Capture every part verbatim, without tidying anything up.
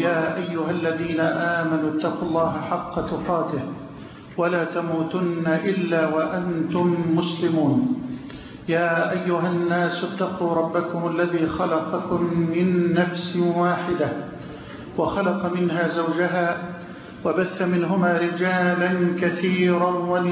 يا أيها الذين آمنوا اتقوا الله حق تقاته ولا تموتن إلا وأنتم مسلمون. يا أيها الناس اتقوا ربكم الذي خلقكم من نفس واحدة وخلق منها زوجها وبث منهما رجالا كثيرا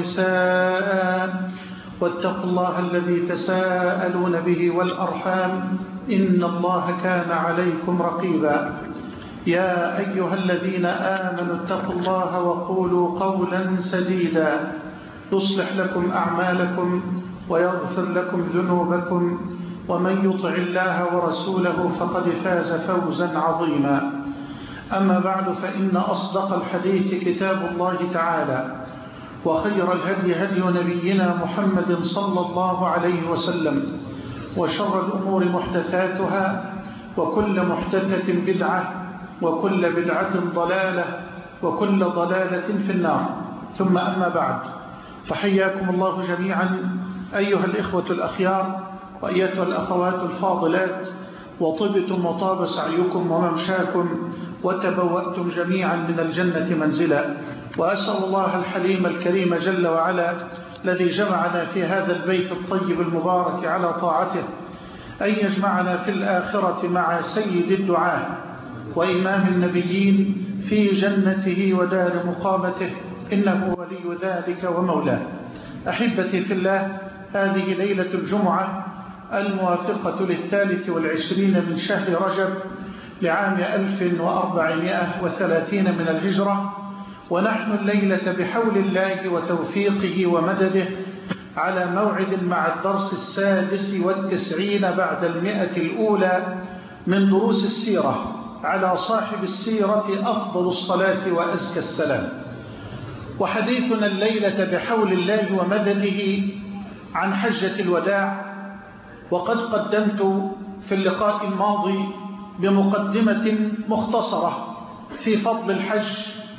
ونساء واتقوا الله الذي تساءلون به والأرحام إن الله كان عليكم رقيبا. يا أيها الذين آمنوا اتقوا الله وقولوا قولا سديدا يصلح لكم أعمالكم ويغفر لكم ذنوبكم ومن يطع الله ورسوله فقد فاز فوزا عظيما. أما بعد فإن أصدق الحديث كتاب الله تعالى وخير الهدي هدي نبينا محمد صلى الله عليه وسلم وشر الأمور محدثاتها وكل محدثة بدعة وكل بدعة ضلالة وكل ضلالة في النار. ثم أما بعد، فحياكم الله جميعا أيها الإخوة الأخيار وأيتها الأخوات الفاضلات، وطبتم وطاب سعيكم وممشاكم وتبوأتم جميعا من الجنة منزلا. وأسأل الله الحليم الكريم جل وعلا الذي جمعنا في هذا البيت الطيب المبارك على طاعته أن يجمعنا في الآخرة مع سيد الدعاة وإمام النبيين في جنته ودار مقامته، إنه ولي ذلك ومولاه. أحبتي في الله، هذه ليلة الجمعة الموافقة للثالث والعشرين من شهر رجب لعام ألف وأربعمائة وثلاثين من الهجرة، ونحن الليلة بحول الله وتوفيقه ومدده على موعد مع الدرس السادس والتسعين بعد المئة الأولى من دروس السيرة على صاحب السيرة أفضل الصلاة وأزكى السلام. وحديثنا الليلة بحول الله ومدده عن حجة الوداع، وقد قدمت في اللقاء الماضي بمقدمة مختصرة في فضل الحج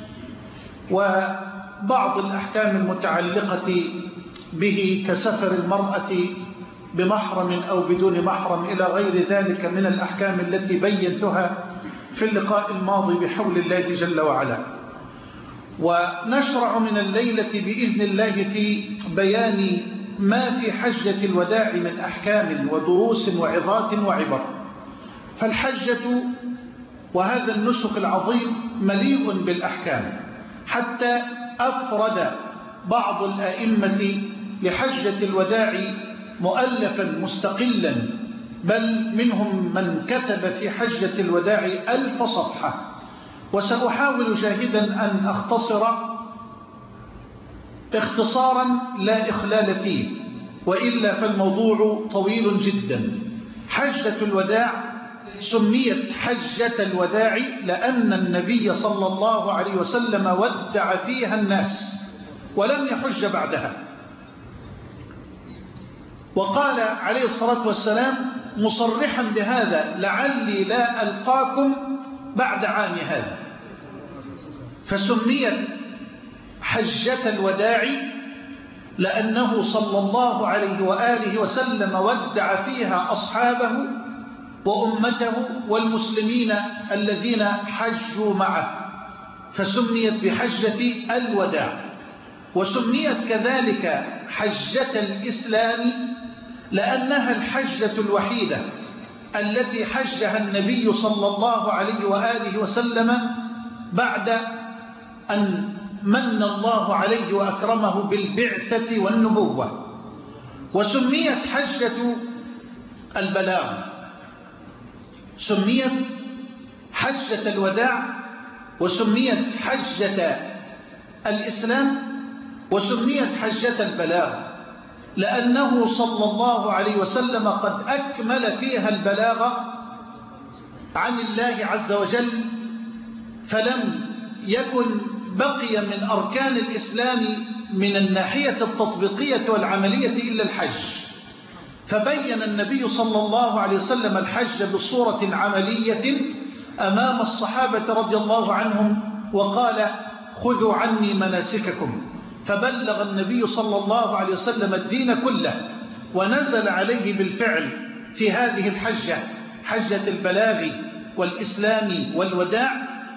وبعض الأحكام المتعلقة به كسفر المرأة بمحرم أو بدون محرم إلى غير ذلك من الأحكام التي بينتها في اللقاء الماضي بحول الله جل وعلا. ونشرع من الليلة بإذن الله في بيان ما في حجة الوداع من أحكام ودروس وعظات وعبر. فالحجة وهذا النسك العظيم مليء بالأحكام، حتى أفرد بعض الأئمة لحجة الوداع مؤلفا مستقلا، بل منهم من كتب في حجة الوداع ألف صفحة. وسأحاول جاهدا أن أختصر اختصارا لا إخلال فيه، وإلا فالموضوع طويل جدا. حجة الوداع سميت حجة الوداع لأن النبي صلى الله عليه وسلم ودع فيها الناس ولم يحج بعدها. وقال عليه الصلاة والسلام مصرحا بهذا: لعلي لا ألقاكم بعد عام هذا. فسميت حجة الوداع لأنه صلى الله عليه وآله وسلم ودع فيها أصحابه وأمته والمسلمين الذين حجوا معه، فسميت بحجة الوداع. وسميت كذلك حجة الإسلام لأنها الحجة الوحيدة التي حجها النبي صلى الله عليه وآله وسلم بعد أن من الله عليه وأكرمه بالبعثة والنبوة. وسميت حجة البلاغ، سميت حجة الوداع، وسميت حجة الإسلام، وسميت حجة البلاغ لأنه صلى الله عليه وسلم قد أكمل فيها البلاغ عن الله عز وجل، فلم يكن بقي من أركان الإسلام من الناحية التطبيقية والعملية إلا الحج. فبين النبي صلى الله عليه وسلم الحج بصورة عملية أمام الصحابة رضي الله عنهم، وقال: خذوا عني مناسككم. فبلغ النبي صلى الله عليه وسلم الدين كله، ونزل عليه بالفعل في هذه الحجة، حجة البلاغ والإسلام والوداع،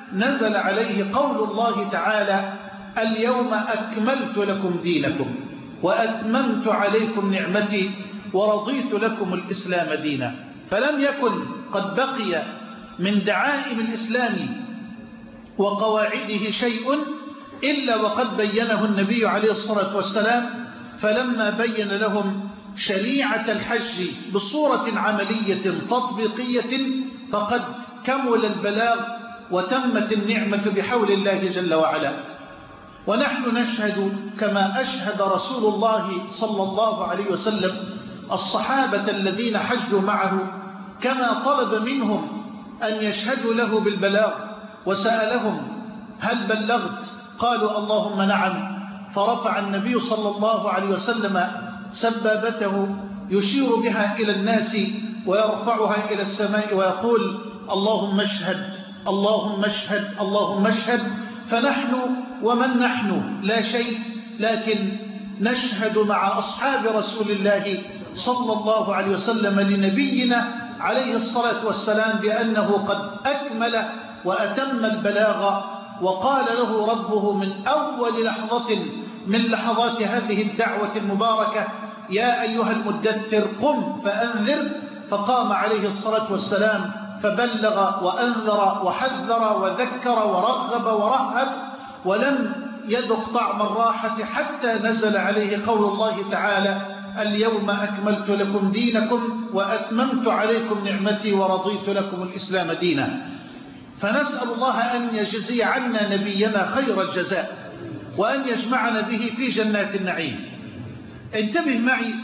نزل عليه قول الله تعالى: اليوم أكملت لكم دينكم وأتممت عليكم نعمتي ورضيت لكم الإسلام دينا. فلم يكن قد بقي من دعائم الإسلام وقواعده شيء إلا وقد بينه النبي عليه الصلاة والسلام، فلما بين لهم شريعة الحج بصورة عملية تطبيقية فقد كمل البلاغ وتمت النعمة بحول الله جل وعلا. ونحن نشهد كما أشهد رسول الله صلى الله عليه وسلم الصحابة الذين حجوا معه، كما طلب منهم أن يشهدوا له بالبلاغ وسألهم: هل بلغت؟ قالوا: اللهم نعم. فرفع النبي صلى الله عليه وسلم سبابته يشير بها إلى الناس ويرفعها إلى السماء ويقول: اللهم اشهد، اللهم اشهد، اللهم اشهد. فنحن ومن نحن لا شيء، لكن نشهد مع أصحاب رسول الله صلى الله عليه وسلم لنبينا عليه الصلاة والسلام بأنه قد أكمل وأتم البلاغ. وقال له ربه من أول لحظة من لحظات هذه الدعوة المباركة: يا أيها المدثر قم فأنذر. فقام عليه الصلاة والسلام فبلغ وأنذر وحذر وذكر ورغب ورهب، ولم يذق طعم الراحة حتى نزل عليه قول الله تعالى: اليوم أكملت لكم دينكم وأتممت عليكم نعمتي ورضيت لكم الإسلام دينا. فنسأل الله أن يجزي عنا نبينا خير الجزاء وأن يجمعنا به في جنات النعيم. انتبه معي،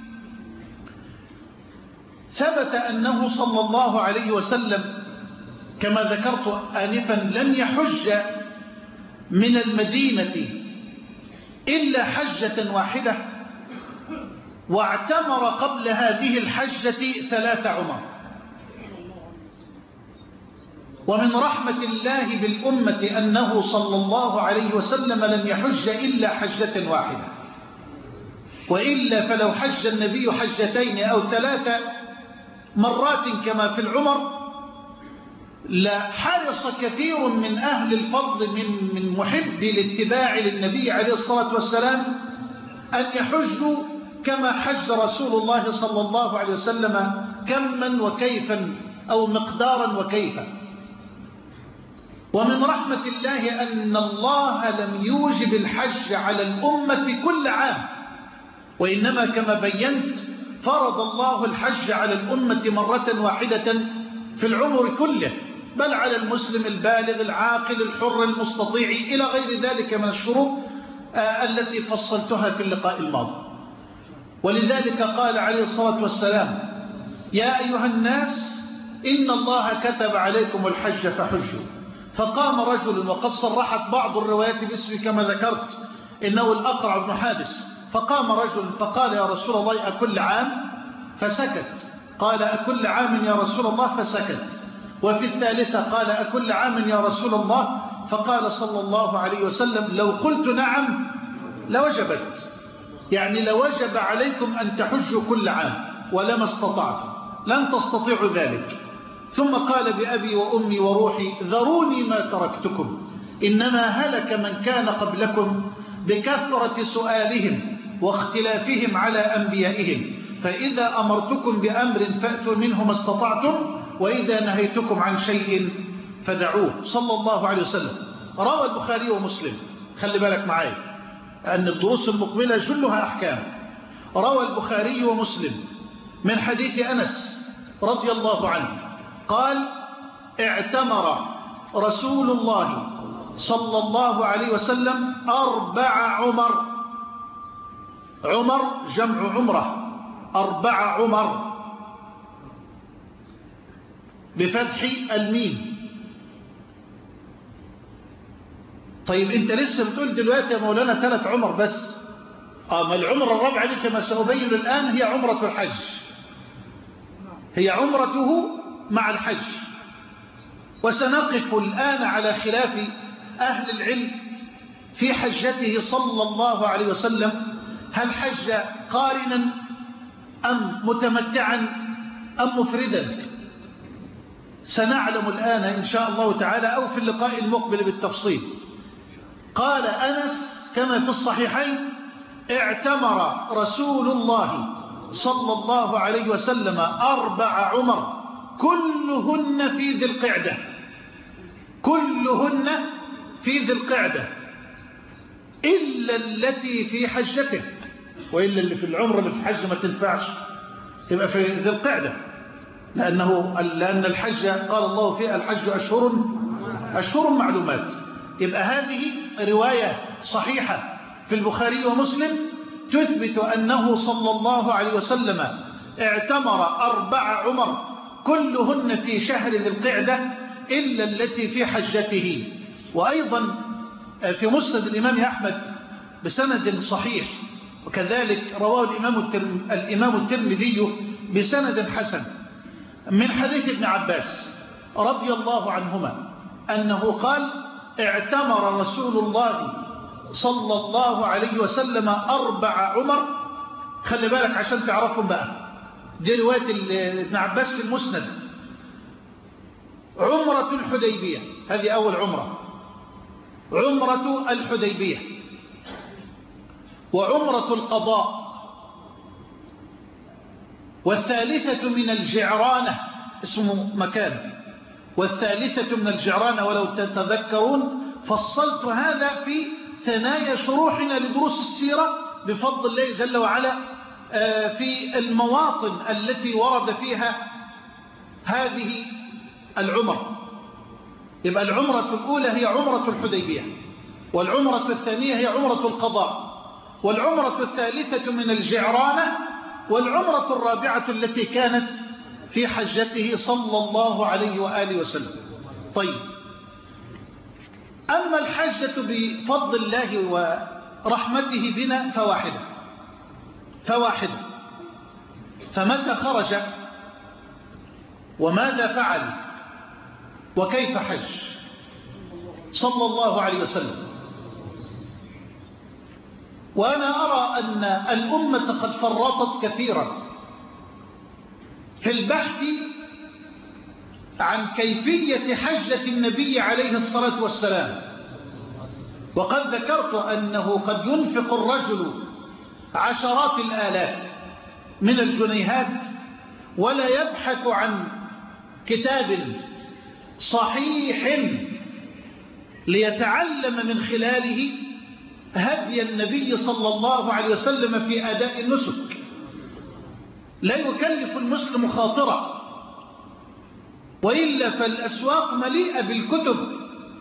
ثبت أنه صلى الله عليه وسلم كما ذكرت آنفا لم يحج من المدينة إلا حجة واحدة، واعتمر قبل هذه الحجة ثلاث عمر. ومن رحمة الله بالأمة أنه صلى الله عليه وسلم لم يحج إلا حجة واحدة، وإلا فلو حج النبي حجتين أو ثلاث مرات كما في العمر لحرص كثير من أهل الفضل من من محبي الاتباع للنبي عليه الصلاة والسلام أن يحجوا كما حج رسول الله صلى الله عليه وسلم كما وكيفا أو مقدارا وكيفا. ومن رحمة الله أن الله لم يوجب الحج على الأمة كل عام، وإنما كما بينت فرض الله الحج على الأمة مرة واحدة في العمر كله، بل على المسلم البالغ العاقل الحر المستطيع إلى غير ذلك من الشروط التي فصلتها في اللقاء الماضي. ولذلك قال عليه الصلاة والسلام: يا أيها الناس إن الله كتب عليكم الحج فحجوا. فقام رجل، وقد صرحت بعض الروايات باسمه كما ذكرت إنه الأقرع بن حابس، فقام رجل فقال: يا رسول الله أكل عام؟ فسكت. قال: أكل عام يا رسول الله؟ فسكت. وفي الثالثة قال: أكل عام يا رسول الله؟ فقال صلى الله عليه وسلم: لو قلت نعم لوجبت، يعني لوجب عليكم أن تحجوا كل عام ولما استطعتم، لن تستطيعوا ذلك. ثم قال: بأبي وأمي وروحي ذروني ما تركتكم، إنما هلك من كان قبلكم بكثرة سؤالهم واختلافهم على أنبيائهم، فإذا أمرتكم بأمر فأتوا منه ما استطعتم، وإذا نهيتكم عن شيء فدعوه، صلى الله عليه وسلم. روى البخاري ومسلم، خلي بالك معايا أن الدروس المقبلة جلها أحكام. روى البخاري ومسلم من حديث أنس رضي الله عنه قال: اعتمر رسول الله صلى الله عليه وسلم أربع عمر. عمر جمع عمره، أربع عمر بفتح الميم. طيب انت لسه بتقول دلوقتي يا مولانا ثلاث عمر بس. آه ما العمر الرابعة دي كما سأبين الآن هي عمرة الحج، هي عمرته مع الحج. وسنقف الآن على خلاف أهل العلم في حجته صلى الله عليه وسلم، هل حج قارنا أم متمتعا أم مفردا؟ سنعلم الآن إن شاء الله تعالى أو في اللقاء المقبل بالتفصيل. قال أنس كما في الصحيحين: اعتمر رسول الله صلى الله عليه وسلم أربع عمر كلهن في ذي القعدة، كلهن في ذي القعدة إلا التي في حجته، وإلا اللي في العمر اللي في حج ما تنفعش، تبقى في ذي القعدة، لأنه لأن الحج قال الله فيه: الحج أشهر أشهر معلومات. يبقى هذه رواية صحيحة في البخاري ومسلم تثبت أنه صلى الله عليه وسلم اعتمر أربع عمر كلهن في شهر ذي القعدة إلا التي في حجته. وأيضا في مسند الإمام أحمد بسند صحيح، وكذلك رواه الإمام الترمذي بسند حسن من حديث ابن عباس رضي الله عنهما أنه قال: اعتمر رسول الله صلى الله عليه وسلم أربع عمر. خلي بالك عشان تعرفهم بقى، دي رواية ابن عباس في المسند. عمرة الحديبية هذه أول عمرة، عمرة الحديبية، وعمرة القضاء، والثالثة من الجعرانة اسمه مكان، والثالثة من الجعرانة. ولو تتذكرون فصلت هذا في ثنايا شروحنا لدروس السيرة بفضل الله جل وعلا في المواطن التي ورد فيها هذه العمر. يبقى العمرة الأولى هي عمرة الحديبية، والعمرة الثانية هي عمرة القضاء، والعمرة الثالثة من الجعرانة، والعمرة الرابعة التي كانت في حجته صلى الله عليه وآله وسلم. طيب، أما الحجة بفضل الله ورحمته بنا فواحدة فواحدة فمتى خرج وماذا فعل وكيف حج صلى الله عليه وسلم؟ وأنا أرى أن الأمة قد فرطت كثيرا في البحث عن كيفية حجة النبي عليه الصلاة والسلام. وقد ذكرت أنه قد ينفق الرجل عشرات الآلاف من الجنيهات ولا يبحث عن كتاب صحيح ليتعلم من خلاله هدي النبي صلى الله عليه وسلم في أداء النسك. لا يكلف المسلم خاطرة، وإلا فالأسواق مليئة بالكتب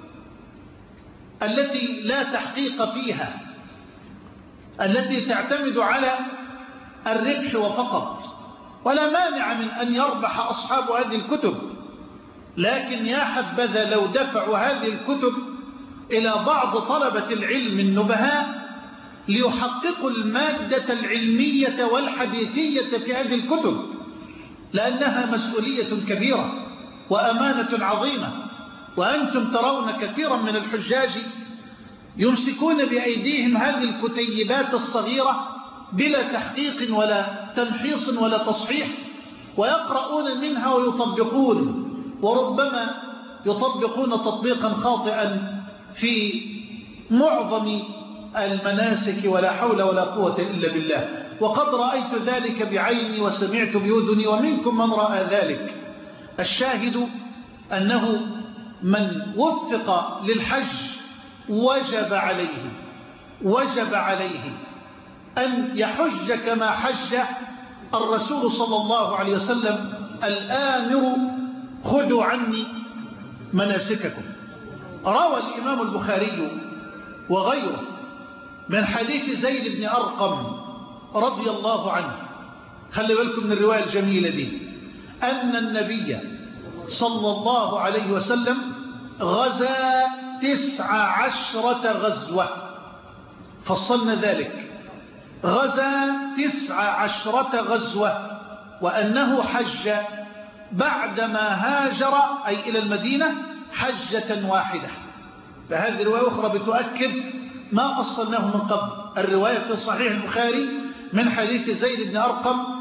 التي لا تحقيق فيها، التي تعتمد على الربح وفقط، ولا مانع من أن يربح أصحاب هذه الكتب، لكن يا حبذا لو دفعوا هذه الكتب إلى بعض طلبة العلم النبهاء ليحققوا المادة العلمية والحديثية في هذه الكتب، لأنها مسؤولية كبيرة وأمانة عظيمة. وأنتم ترون كثيرا من الحجاج يمسكون بأيديهم هذه الكتيبات الصغيرة بلا تحقيق ولا تمحيص ولا تصحيح، ويقرؤون منها ويطبقون، وربما يطبقون تطبيقا خاطئا في معظم المناسك، ولا حول ولا قوة إلا بالله. وقد رأيت ذلك بعيني وسمعت بأذني، ومنكم من رأى ذلك. الشاهد أنه من وفق للحج وجب عليه وجب عليه أن يحج كما حج الرسول صلى الله عليه وسلم الآمر: خذوا عني مناسككم. روى الإمام البخاري وغيره من حديث زيد بن أرقم رضي الله عنه، خلي بالكم من الرواية الجميلة دي، أن النبي صلى الله عليه وسلم غزا تسع عشرة غزوة، فصلنا ذلك، غزا تسع عشرة غزوة، وأنه حج بعدما هاجر أي إلى المدينة حجة واحدة. فهذه رواية أخرى بتؤكد ما أصلناه من قبل. الرواية في صحيح البخاري من حديث زيد بن أرقم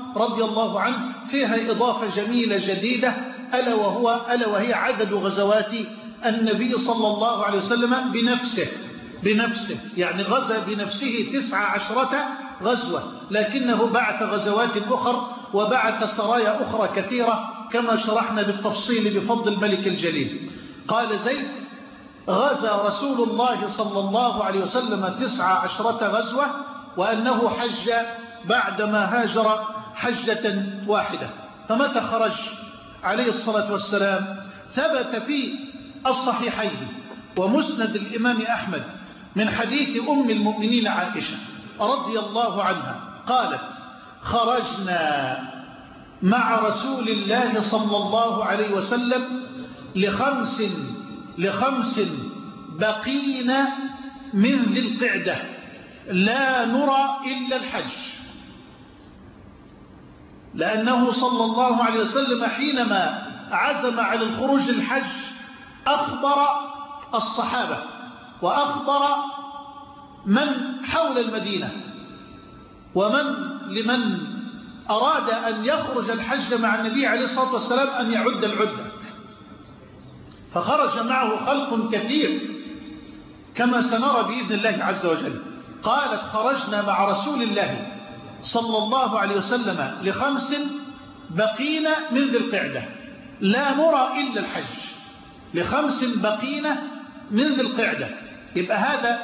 رضي الله عنه فيها إضافة جميلة جديدة، ألا وهو ألا وهي عدد غزوات النبي صلى الله عليه وسلم بنفسه بنفسه يعني غزا بنفسه تسع عشرة غزوة، لكنه بعث غزوات أخرى وبعث سرايا أخرى كثيرة كما شرحنا بالتفصيل بفضل الملك الجليل. قال زيد: غزا رسول الله صلى الله عليه وسلم تسع عشرة غزوة، وأنه حج بعدما هاجر حجة واحدة. فمتى خرج عليه الصلاة والسلام؟ ثبت في الصحيحين ومسند الإمام أحمد من حديث أم المؤمنين عائشة رضي الله عنها قالت: خرجنا مع رسول الله صلى الله عليه وسلم لخمس لخمس بقينا من ذي القعدة لا نرى إلا الحج، لأنه صلى الله عليه وسلم حينما عزم على الخروج للحج أخبر الصحابة وأخبر من حول المدينة ومن لمن أراد أن يخرج الحج مع النبي عليه الصلاة والسلام أن يعد العدة، فخرج معه خلق كثير كما سنرى بإذن الله عز وجل. قالت: خرجنا مع رسول الله صلى الله عليه وسلم لخمس بقينا من ذي القعدة لا نرى إلا الحج، لخمس بقينا من ذي القعدة. يبقى هذا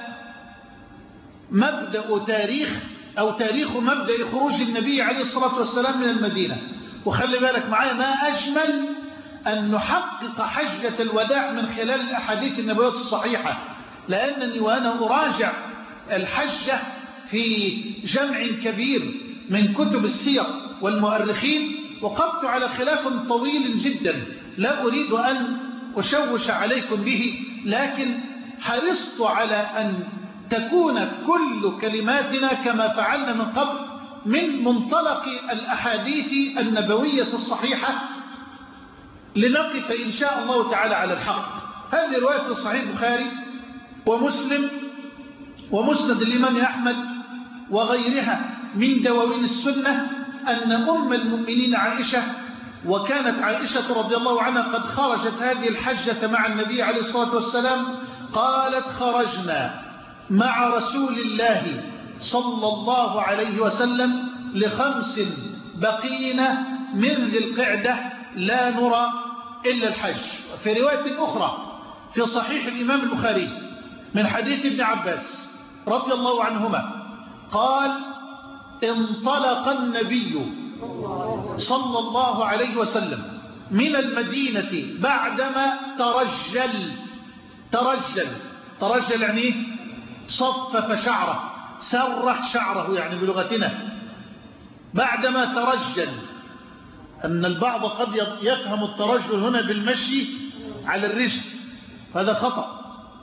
مبدأ تاريخ أو تاريخ مبدأ خروج النبي عليه الصلاة والسلام من المدينة. وخلي بالك معايا، ما أجمل أن نحقق حجة الوداع من خلال الأحاديث النبوية الصحيحة، لأنني وأنا أراجع الحجة في جمع كبير من كتب السير والمؤرخين وقفت على خلاف طويل جدا لا أريد أن أشوش عليكم به، لكن حرصت على أن تكون كل كلماتنا كما فعلنا من قبل من منطلق الأحاديث النبوية الصحيحة لنقف إن شاء الله تعالى على الحق. هذه رواية في صحيح البخاري ومسلم ومسند الإمام أحمد وغيرها من دواوين السنة أن أم المؤمنين عائشة، وكانت عائشة رضي الله عنها قد خرجت هذه الحجة مع النبي عليه الصلاة والسلام، قالت: خرجنا مع رسول الله صلى الله عليه وسلم لخمس بقينا من ذي القعدة لا نرى إلا الحج. في رواية أخرى في صحيح الإمام البخاري من حديث ابن عباس رضي الله عنهما قال: انطلق النبي صلى الله عليه وسلم من المدينة بعدما ترجل ترجل ترجل يعني صفف شعره، سرح شعره يعني بلغتنا. بعدما ترجل، أن البعض قد يفهم الترجل هنا بالمشي على الرجل، هذا خطأ.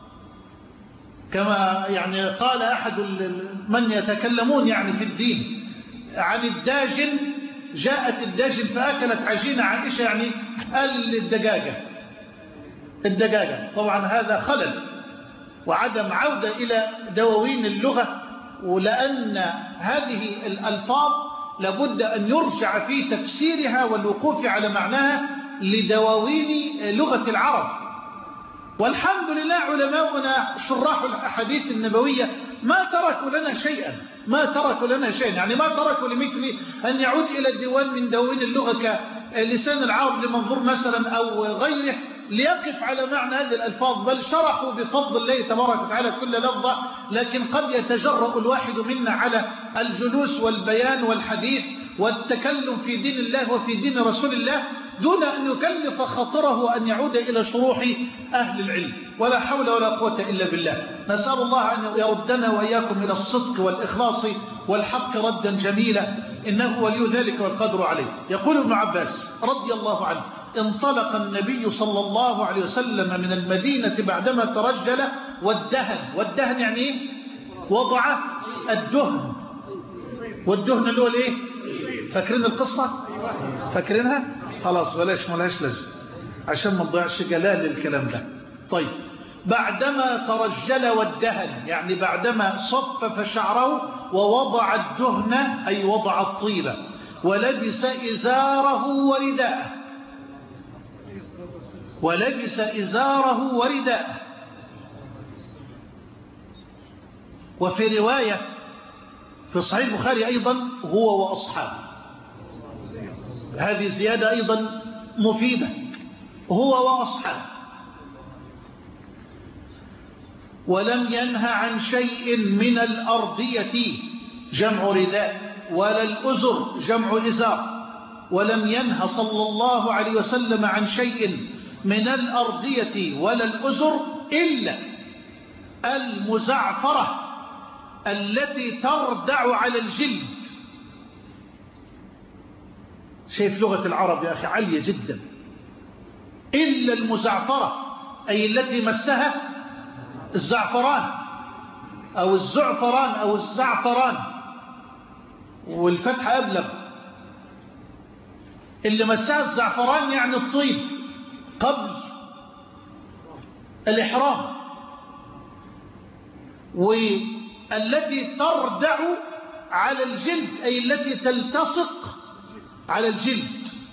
كما يعني قال أحد من يتكلمون يعني في الدين عن الداجن، جاءت الداجن فأكلت عجينة عائشة يعني الدجاجة الدجاجة طبعا هذا خلل وعدم عودة إلى دواوين اللغة، ولأن هذه الألفاظ لابد أن يرجع في تفسيرها والوقوف على معناها لدواوين لغة العرب. والحمد لله علماؤنا شراح الأحاديث النبوية ما تركوا لنا شيئا ما تركوا لنا شيئا يعني ما تركوا لمثل أن يعود إلى الديوان من دواوين اللغة كلسان العرب لمنظور مثلا أو غيره ليقف على معنى هذه الألفاظ، بل شرحوا بفضل الله تبارك وتعالى كل لفظة. لكن قد يتجرأ الواحد منا على الجلوس والبيان والحديث والتكلم في دين الله وفي دين رسول الله دون أن يكلف خاطره أن يعود إلى شروح أهل العلم، ولا حول ولا قوة إلا بالله. نسأل الله أن يردنا وإياكم إلى الصدق والإخلاص والحق ردا جميلا، إنه ولي ذلك والقدر عليه. يقول ابن عباس رضي الله عنه: انطلق النبي صلى الله عليه وسلم من المدينة بعدما ترجل والدهن. والدهن يعني إيه؟ وضع الدهن، والدهن اللي هو الايه؟ فاكرين القصة؟ فاكرينها؟ خلاص بلاش ملاش لازم عشان ما نضيعش جلال الكلام ده. طيب، بعدما ترجل والدهن يعني بعدما صفف شعره ووضع الدهن أي وضع الطيبة. ولبس إزاره ورداءه ولبس إزاره ورداءه. وفي رواية في صحيح البخاري أيضا هو وأصحابه، هذه زيادة أيضا مفيدة، هو وأصحابه. ولم ينه عن شيء من الأرضية جمع رداء، ولا الأزر جمع إزار. ولم ينه صلى الله عليه وسلم عن شيء من الأرضية ولا الأزر إلا المزعفرة التي تردع على الجلد. شايف لغة العرب يا أخي عالية جدا. إلا المزعفرة أي التي مسها الزعفران أو الزعفران أو الزعفران، والفتح أبلغ. اللي مسها الزعفران يعني الطيب قبل الإحرام. والتي تردع على الجلد أي التي تلتصق على الجلد.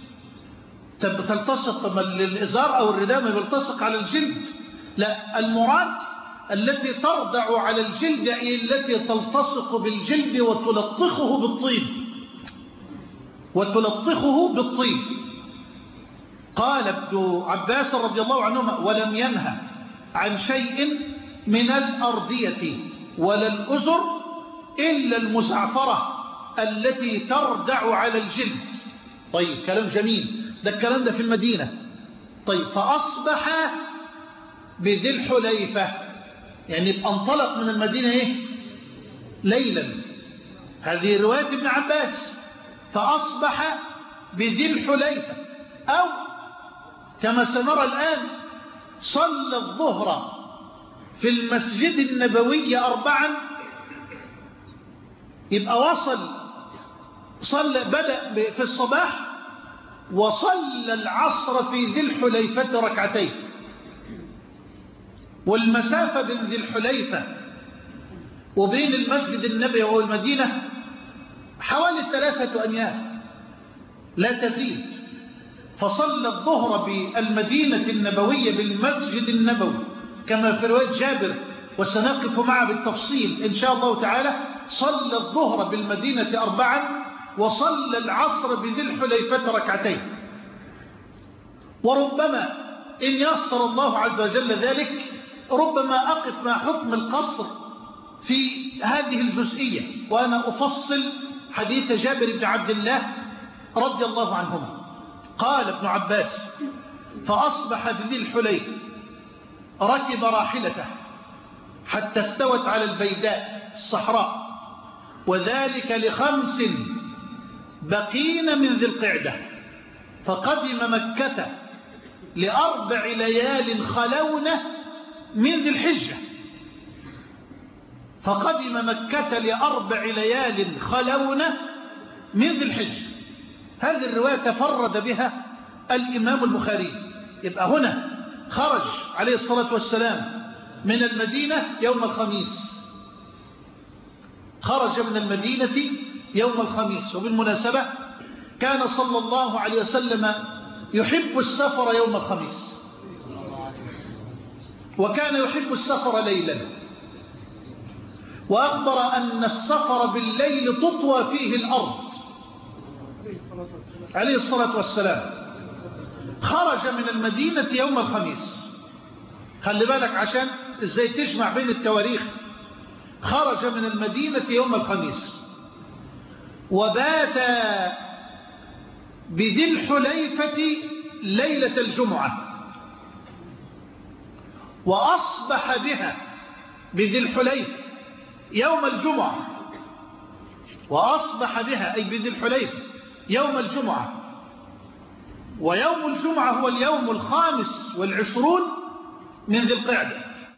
تلتصق الإزار أو الرداء ما بيلتصق على الجلد، لا، المراد التي تردع على الجلد أي التي تلتصق بالجلد وتلطخه بالطيب وتلطخه بالطيب. قال ابن عباس رضي الله عنهما: ولم ينهى عن شيء من الأرضية ولا الأزر إلا المزعفرة التي تردع على الجلد. طيب، كلام جميل، ده الكلام ده في المدينة. طيب، فأصبح بذي الحليفة، يعني انطلق من المدينة إيه؟ ليلا. هذه رواية ابن عباس. فأصبح بذي الحليفة، أو كما سنرى الآن صلى الظهر في المسجد النبوي أربعا. يبقى وصل صلى بدأ في الصباح وصلى العصر في ذي الحليفة ركعتين. والمسافة بين ذي الحليفة وبين المسجد النبوي والمدينة حوالي ثلاثة أميال لا تزيد. فصلى الظهر بالمدينة النبوية بالمسجد النبوي كما في رواية جابر، وسنقف معه بالتفصيل إن شاء الله تعالى. صلى الظهر بالمدينة أربعا وصلى العصر بذي الحليفة ركعتين. وربما إن يسر الله عز وجل ذلك ربما أقف مع حكم القصر في هذه الجزئية، وأنا أفصل حديث جابر بن عبد الله رضي الله عنهما. قال ابن عباس: فأصبح بذي الحليفة ركب راحلته حتى استوت على البيداء الصحراء، وذلك لخمس بقين من ذي القعدة. فقدم مكة لأربع ليال خلون من ذي الحجة. فقدم مكة لأربع ليال خلون من ذي الحجة. هذه الرواية تفرد بها الإمام البخاري. يبقى هنا خرج عليه الصلاة والسلام من المدينة يوم الخميس، خرج من المدينة يوم الخميس. وبالمناسبة كان صلى الله عليه وسلم يحب السفر يوم الخميس، وكان يحب السفر ليلا. وأخبر أن السفر بالليل تطوى فيه الأرض عليه الصلاة والسلام. خرج من المدينة يوم الخميس. خلي بالك عشان ازاي تجمع بين التواريخ. خرج من المدينة يوم الخميس وبات بذي الحليفة ليلة الجمعة، وأصبح بها بذي الحليفة يوم الجمعة. وأصبح بها أي بذي الحليفة يوم الجمعة. ويوم الجمعة هو اليوم الخامس والعشرون من ذي القعدة.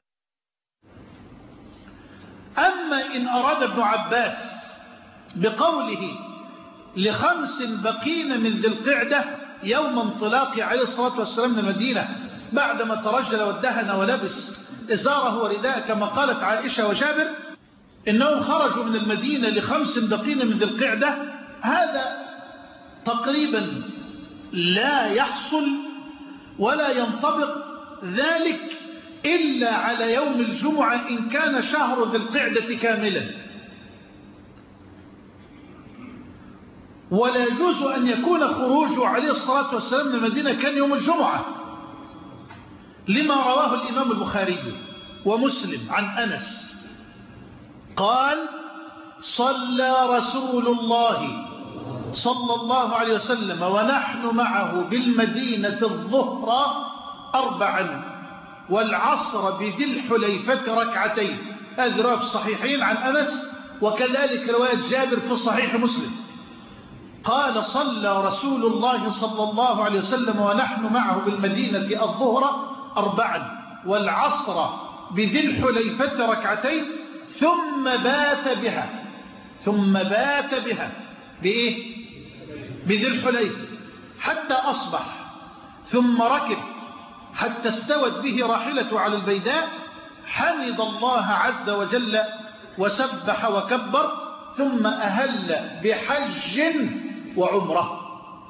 أما إن أراد ابن عباس بقوله لخمس بقين من ذي القعدة يوم انطلاقه عليه الصلاة والسلام من المدينة بعدما ترجل وادهن ولبس إزاره ورداء كما قالت عائشة وجابر إنهم خرجوا من المدينة لخمس بقين من ذي القعدة، هذا تقريبا لا يحصل ولا ينطبق ذلك إلا على يوم الجمعة إن كان شهر ذي القعدة كاملا، ولا يجوز أن يكون خروجه عليه الصلاة والسلام من المدينة كان يوم الجمعة، لما رواه الإمام البخاري ومسلم عن أنس قال: صلى رسول الله صلى الله عليه وسلم ونحن معه بالمدينة الظهر أربعا والعصر بذي الحليفة ركعتين. هذه رواية في الصحيحين عن أنس، وكذلك رواية جابر في صحيح مسلم. قال: صلى رسول الله صلى الله عليه وسلم ونحن معه بالمدينة الظهر أربعا والعصر بذي الحليفة ركعتين ثم بات بها ثم بات بها بإيه؟ بذي الحليفة حتى أصبح، ثم ركب حتى استوت به راحلته على البيداء، حمد الله عز وجل وسبح وكبر، ثم أهل بحج وعمرة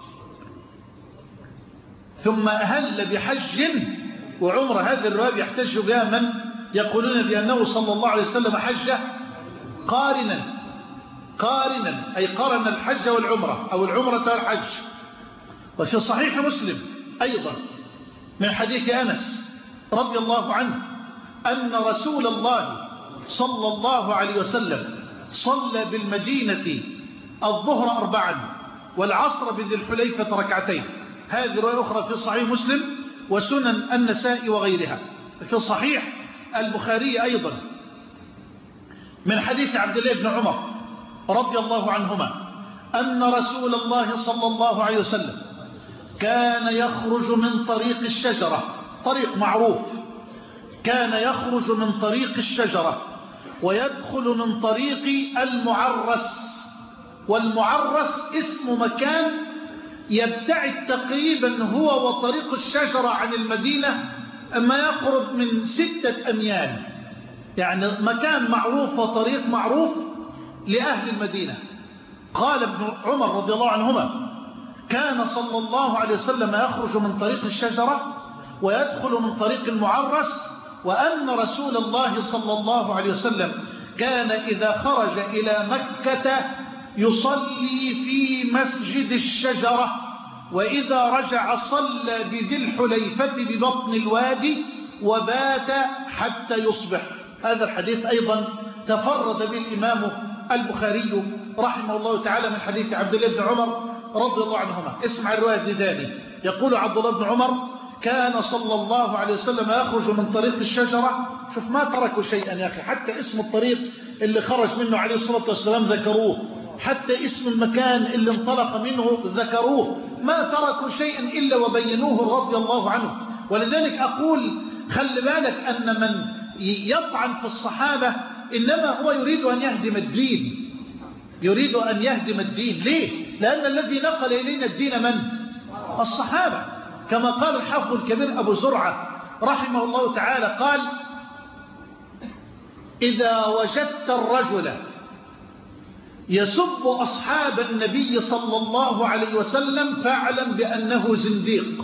ثم أهل بحج وعمرة. هذه الرواية يحتج بها من يقولون بأنه صلى الله عليه وسلم حج قارنا قارنا أي قارن الحج والعمرة أو العمرة والحج. وفي صحيح مسلم أيضا من حديث أنس رضي الله عنه أن رسول الله صلى الله عليه وسلم صلى بالمدينة الظهر أربعا والعصر بذي الحليفة ركعتين. هذه رواية أخرى في صحيح مسلم وسنن النساء وغيرها. في صحيح البخاري أيضا من حديث عبد الله بن عمر رضي الله عنهما أن رسول الله صلى الله عليه وسلم كان يخرج من طريق الشجرة، طريق معروف، كان يخرج من طريق الشجرة ويدخل من طريق المعرس. والمعرس اسم مكان يبتعد تقريبا هو وطريق الشجرة عن المدينة أما يقرب من ستة أميال، يعني مكان معروف وطريق معروف لأهل المدينة. قال ابن عمر رضي الله عنهما: كان صلى الله عليه وسلم يخرج من طريق الشجرة ويدخل من طريق المعرس، وأن رسول الله صلى الله عليه وسلم كان إذا خرج إلى مكة يصلي في مسجد الشجرة، وإذا رجع صلى بذي الحليفة ببطن الوادي وبات حتى يصبح. هذا الحديث أيضا تفرد به الإمام البخاري رحمه الله تعالى من حديث عبد الله بن عمر رضي الله عنهما. اسمع الرواية الثانية. يقول عبد الله بن عمر: كان صلى الله عليه وسلم يخرج من طريق الشجرة. شوف ما تركوا شيئا يا أخي، حتى اسم الطريق اللي خرج منه عليه الصلاة والسلام ذكروه، حتى اسم المكان اللي انطلق منه ذكروه، ما تركوا شيئا إلا وبينوه رضي الله عنه. ولذلك أقول خلي بالك أن من يطعن في الصحابة إنما هو يريد أن يهدم الدين، يريد أن يهدم الدين. ليه؟ لأن الذي نقل إلينا الدين من؟ الصحابة. كما قال الحافظ الكبير أبو زرعة رحمه الله تعالى قال: إذا وجدت الرجل يسب أصحاب النبي صلى الله عليه وسلم فاعلم بأنه زنديق،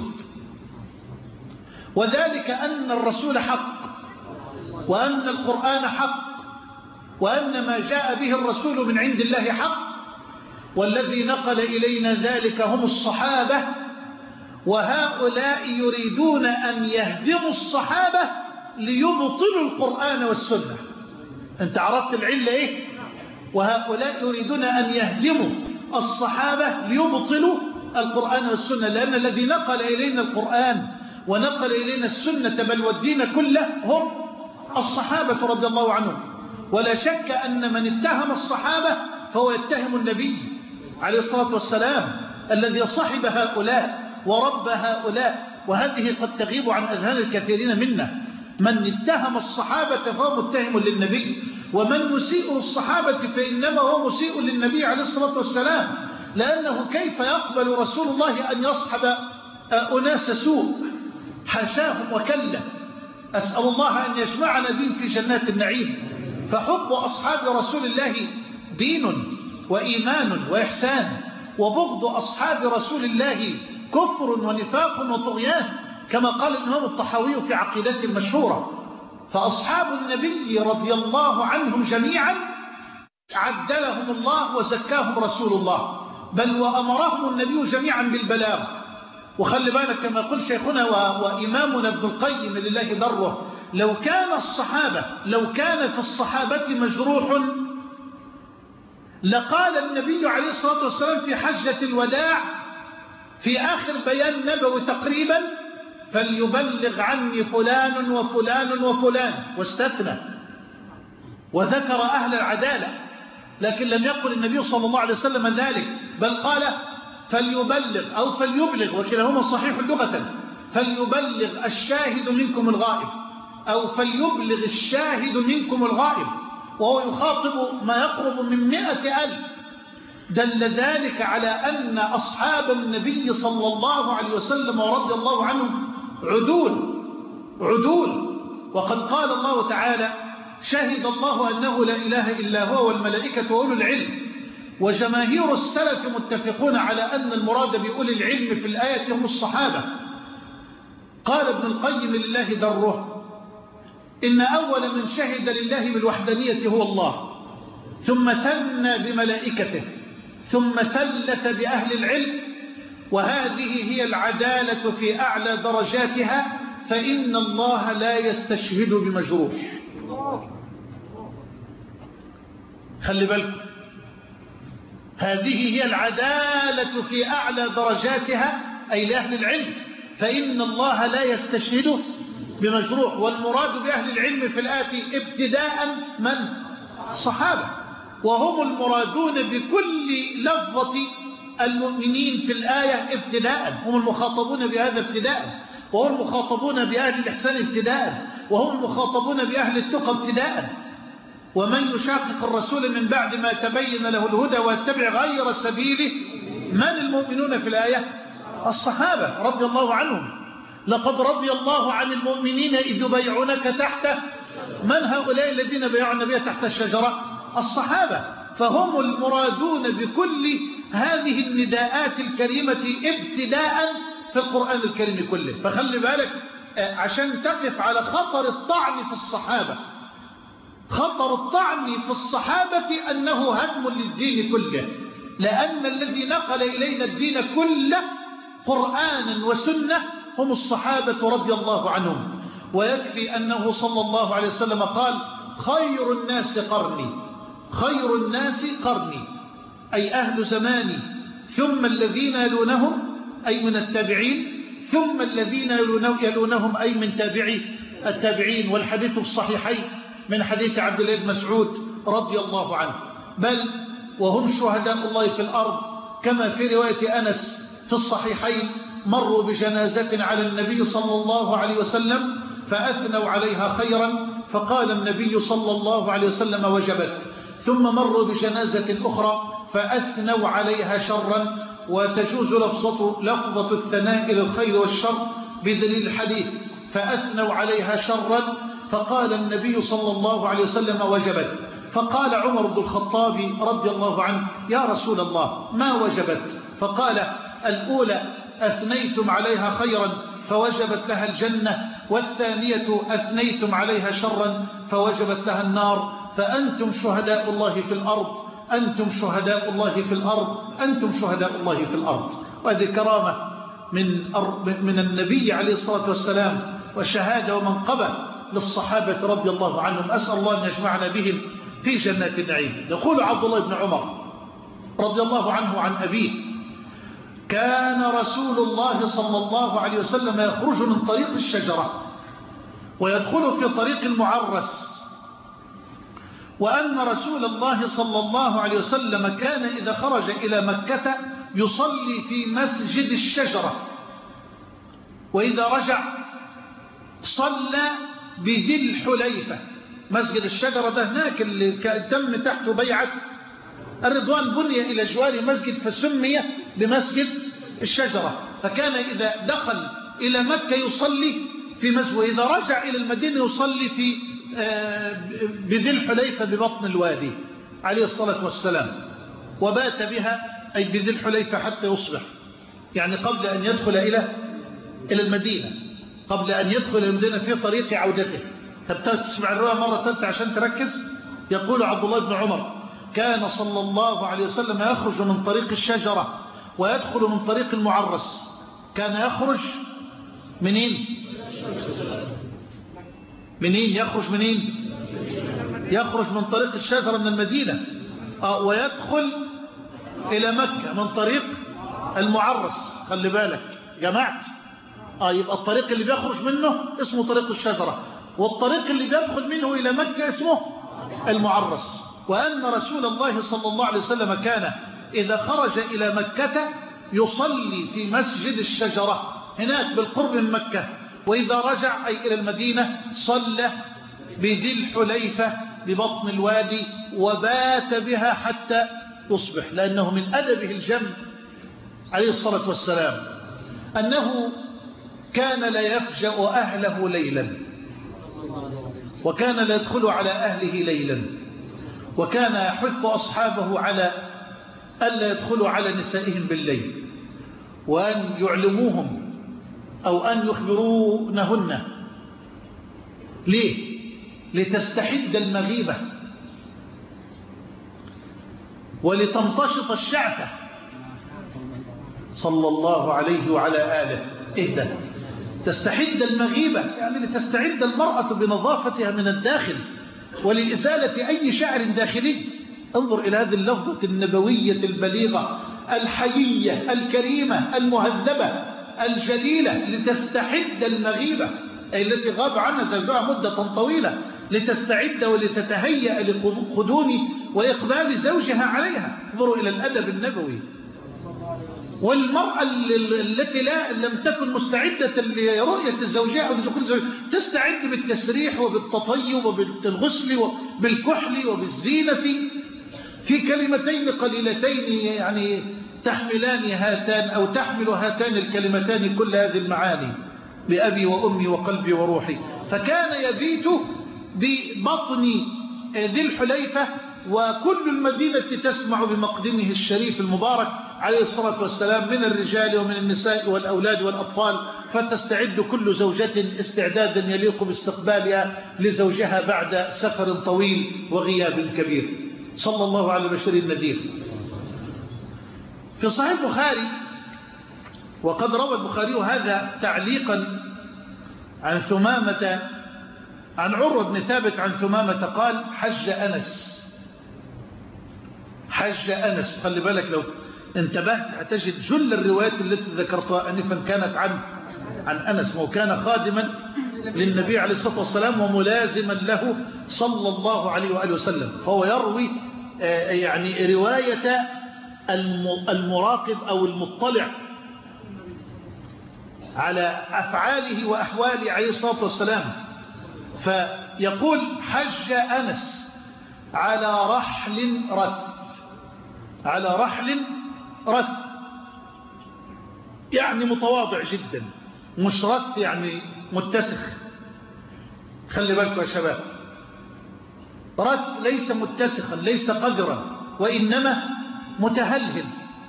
وذلك أن الرسول حق، وأن القرآن حق، وأن ما جاء به الرسول من عند الله حق، والذي نقل إلينا ذلك هم الصحابة، وهؤلاء يريدون أن يهدموا الصحابة ليبطلوا القرآن والسنة. أنت عرفت العلة إيه؟ وهؤلاء يريدون أن يهدموا الصحابة ليبطلوا القرآن والسنة، لأن الذي نقل إلينا القرآن ونقل إلينا السنة بل والدين كله هم الصحابة رضي الله عنهم. ولا شك أن من اتهم الصحابة فهو يتهم النبي عليه الصلاة والسلام الذي صحب هؤلاء ورب هؤلاء، وهذه قد تغيب عن أذهان الكثيرين منا. من اتهم الصحابة فهو متهم للنبي، ومن مسيء الصحابة فإنما هو مسيء للنبي عليه الصلاة والسلام، لأنه كيف يقبل رسول الله أن يصحب أناس سوء؟ حاشاهم وكلا. أسأل الله أن يجمعنا بهم في جنات النعيم. فحب أصحاب رسول الله دين وإيمان وإحسان، وبغض أصحاب رسول الله كفر ونفاق وطغيان، كما قال الإمام الطحاوي في عقيدته المشهورة. فأصحاب النبي رضي الله عنهم جميعا عدلهم الله وزكاهم رسول الله، بل وأمرهم النبي جميعا بالبلاغ. وخلي بالك كما يقول شيخنا وإمامنا ابن القيم لله ضره، لو كان الصحابة لو كان في الصحابة مجروح لقال النبي عليه الصلاة والسلام في حجة الوداع في آخر بيان نبوي تقريبا: فليبلغ عني فلان وفلان وفلان، واستثنى وذكر أهل العدالة. لكن لم يقل النبي صلى الله عليه وسلم ذلك، بل قال فليبلغ أو فليبلغ، وكلاهما صحيح لغة. فليبلغ الشاهد منكم الغائب، أو فليبلغ الشاهد منكم الغائب، وهو يخاطب ما يقرب من مئة ألف. دل ذلك على أن أصحاب النبي صلى الله عليه وسلم ورضي الله عنهم عدول عدول. وقد قال الله تعالى: شهد الله أنه لا إله إلا هو والملائكة وأولو العلم. وجماهير السلف متفقون على أن المراد بأولي العلم في الآية هم الصحابة. قال ابن القيم لله ضره: إن أول من شهد لله بالوحدانية هو الله، ثم ثنى بملائكته، ثم ثلث بأهل العلم، وهذه هي العدالة في أعلى درجاتها، فإن الله لا يستشهد بمجروح. خلي بالكم، هذه هي العدالة في أعلى درجاتها، أي لأهل العلم، فإن الله لا يستشهد بمجروح. والمراد بأهل العلم في الآية ابتداء من؟ الصحابة، وهم المرادون بكل لفظة المؤمنين في الآية ابتداء، هم المخاطبون بهذا ابتداء، وهم المخاطبون بأهل الإحسان ابتداء، وهم المخاطبون بأهل التقى ابتداء. ومن يشاقق الرسول من بعد ما تبين له الهدى ويتبع غير سبيله، من المؤمنون في الآية؟ الصحابة رضي الله عنهم. لقد رضي الله عن المؤمنين إذ يبايعونك تحت، من هؤلاء الذين بايعوا النبي تحت الشجرة؟ الصحابة. فهم المرادون بكل هذه النداءات الكريمة ابتداء في القرآن الكريم كله. فخلي بالك عشان تقف على خطر الطعن في الصحابة. خطر الطعن في الصحابة أنه هدم للدين كله، لأن الذي نقل إلينا الدين كله قرآنا وسنة هم الصحابة رضي الله عنهم. ويكفي أنه صلى الله عليه وسلم قال: خير الناس قرني، خير الناس قرني، أي أهل زماني، ثم الذين يلونهم أي من التابعين، ثم الذين يلونهم أي من تابعي التابعين. والحديث في الصحيحين من حديث عبد الله بن مسعود رضي الله عنه: بل وهم شهداء الله في الأرض، كما في رواية أنس في الصحيحين: مروا بجنازة على النبي صلى الله عليه وسلم فأثنوا عليها خيرا، فقال النبي صلى الله عليه وسلم: وجبت. ثم مروا بجنازة أخرى فأثنوا عليها شرا، وتجوز لفظة, لفظة الثناء للخير والشر بدليل الحديث: فأثنوا عليها شرا، فقال النبي صلى الله عليه وسلم: وجبت. فقال عمر بن الخطاب رضي الله عنه: يا رسول الله، ما وجبت؟ فقال: الأولى أثنيتم عليها خيرا فوجبت لها الجنة، والثانية أثنيتم عليها شرا فوجبت لها النار، فأنتم شهداء الله في الأرض، أنتم شهداء الله في الأرض، أنتم شهداء الله في الأرض. وهذه كرامة من, من النبي عليه الصلاة والسلام، وشهادة ومنقبة للصحابة رضي الله عنهم. أسأل الله أن يجمعنا بهم في جنات النعيم. يقول عبد الله بن عمر رضي الله عنه عن أبيه: كان رسول الله صلى الله عليه وسلم يخرج من طريق الشجرة ويدخل في طريق المعرس، وأن رسول الله صلى الله عليه وسلم كان إذا خرج إلى مكة يصلي في مسجد الشجرة، وإذا رجع صلى بذي الحليفة. مسجد الشجرة ده هناك اللي تم تحته بيعة الرضوان، بني إلى جوار مسجد فسمي بمسجد الشجرة. فكان إذا دخل إلى مكة يصلي في مسجد، وإذا رجع إلى المدينة يصلي في بذي الحليفة ببطن الوادي عليه الصلاة والسلام، وبات بها أي بذي الحليفة حتى يصبح، يعني قبل أن يدخل إلى إلى المدينة، قبل أن يدخل المدينة في طريق عودته. طب تسمع الرواية مرة ثالثة عشان تركز. يقول عبد الله بن عمر: كان صلى الله عليه وسلم يخرج من طريق الشجرة ويدخل من طريق المعرس. كان يخرج منين؟ منين يخرج منين؟ يخرج من طريق الشجرة من المدينة آه ويدخل إلى مكة من طريق المعرس. خلي بالك جماعة، آه يبقى الطريق اللي بيخرج منه اسمه طريق الشجرة، والطريق اللي بيدخل منه إلى مكة اسمه المعرس. وأن رسول الله صلى الله عليه وسلم كان إذا خرج إلى مكة يصلي في مسجد الشجرة هناك بالقرب من مكة، وإذا رجع أي إلى المدينة صلى بذي الحليفة ببطن الوادي وبات بها حتى يصبح، لأنه من أدبه الجم عليه الصلاة والسلام أنه كان لا يفجأ أهله ليلا، وكان لا يدخل على أهله ليلا، وكان يحث أصحابه على ألا يدخلوا على نسائهم بالليل، وأن يعلموهم أو أن يخبرونهن. ليه؟ لتستحد المغيبة ولتنتشط الشعثة صلى الله عليه وعلى آله. إهدى تستحد المغيبة يعني لتستعد المرأة بنظافتها من الداخل ولإزالة أي شعر داخلي. انظر إلى هذه اللفظة النبوية البليغة الحيية الكريمة المهذبة الجليلة، لتستحد المغيبة أي التي غاب عنها زوجها مدة طويلة، لتستعد ولتتهيأ لقدوم وإقبال زوجها عليها. انظروا إلى الأدب النبوي. والمرأة التي لا لم تكن مستعدة لرؤية زوجها ودخول زوجها تستعد بالتسريح وبالتطيب وبالغسل وبالكحل وبالزينة في كلمتين قليلتين يعني تحملان هاتان أو تحمل هاتان الكلمتان كل هذه المعاني: بأبي وأمي وقلبي وروحي. فكان يبيت ببطن ذي الحليفة، وكل المدينة تسمع بمقدمه الشريف المبارك عليه الصلاة والسلام من الرجال ومن النساء والأولاد والأطفال، فتستعد كل زوجة استعدادا يليق باستقبالها لزوجها بعد سفر طويل وغياب كبير. صلى الله على البشير النذير. في صحيح البخاري، وقد روى البخاري هذا تعليقا عن ثمامة عن عروة بن ثابت عن ثمامة قال: حج أنس. حج أنس. خلي بالك لو انتبهت هتجد جل الروايات التي ذكرتها أنفا كانت عن عن أنس، وكان خادما للنبي عليه الصلاة والسلام وملازما له صلى الله عليه وآله وسلم، فهو يروي يعني رواية المراقب أو المطلع على أفعاله وأحواله عليه الصلاة والسلام. فيقول: حج أنس على رحل رث. على رحل رث يعني متواضع جدا، مش رث يعني متسخ. خلي بالكم يا شباب، رث ليس متسخا ليس قذرا، وإنما متهلهل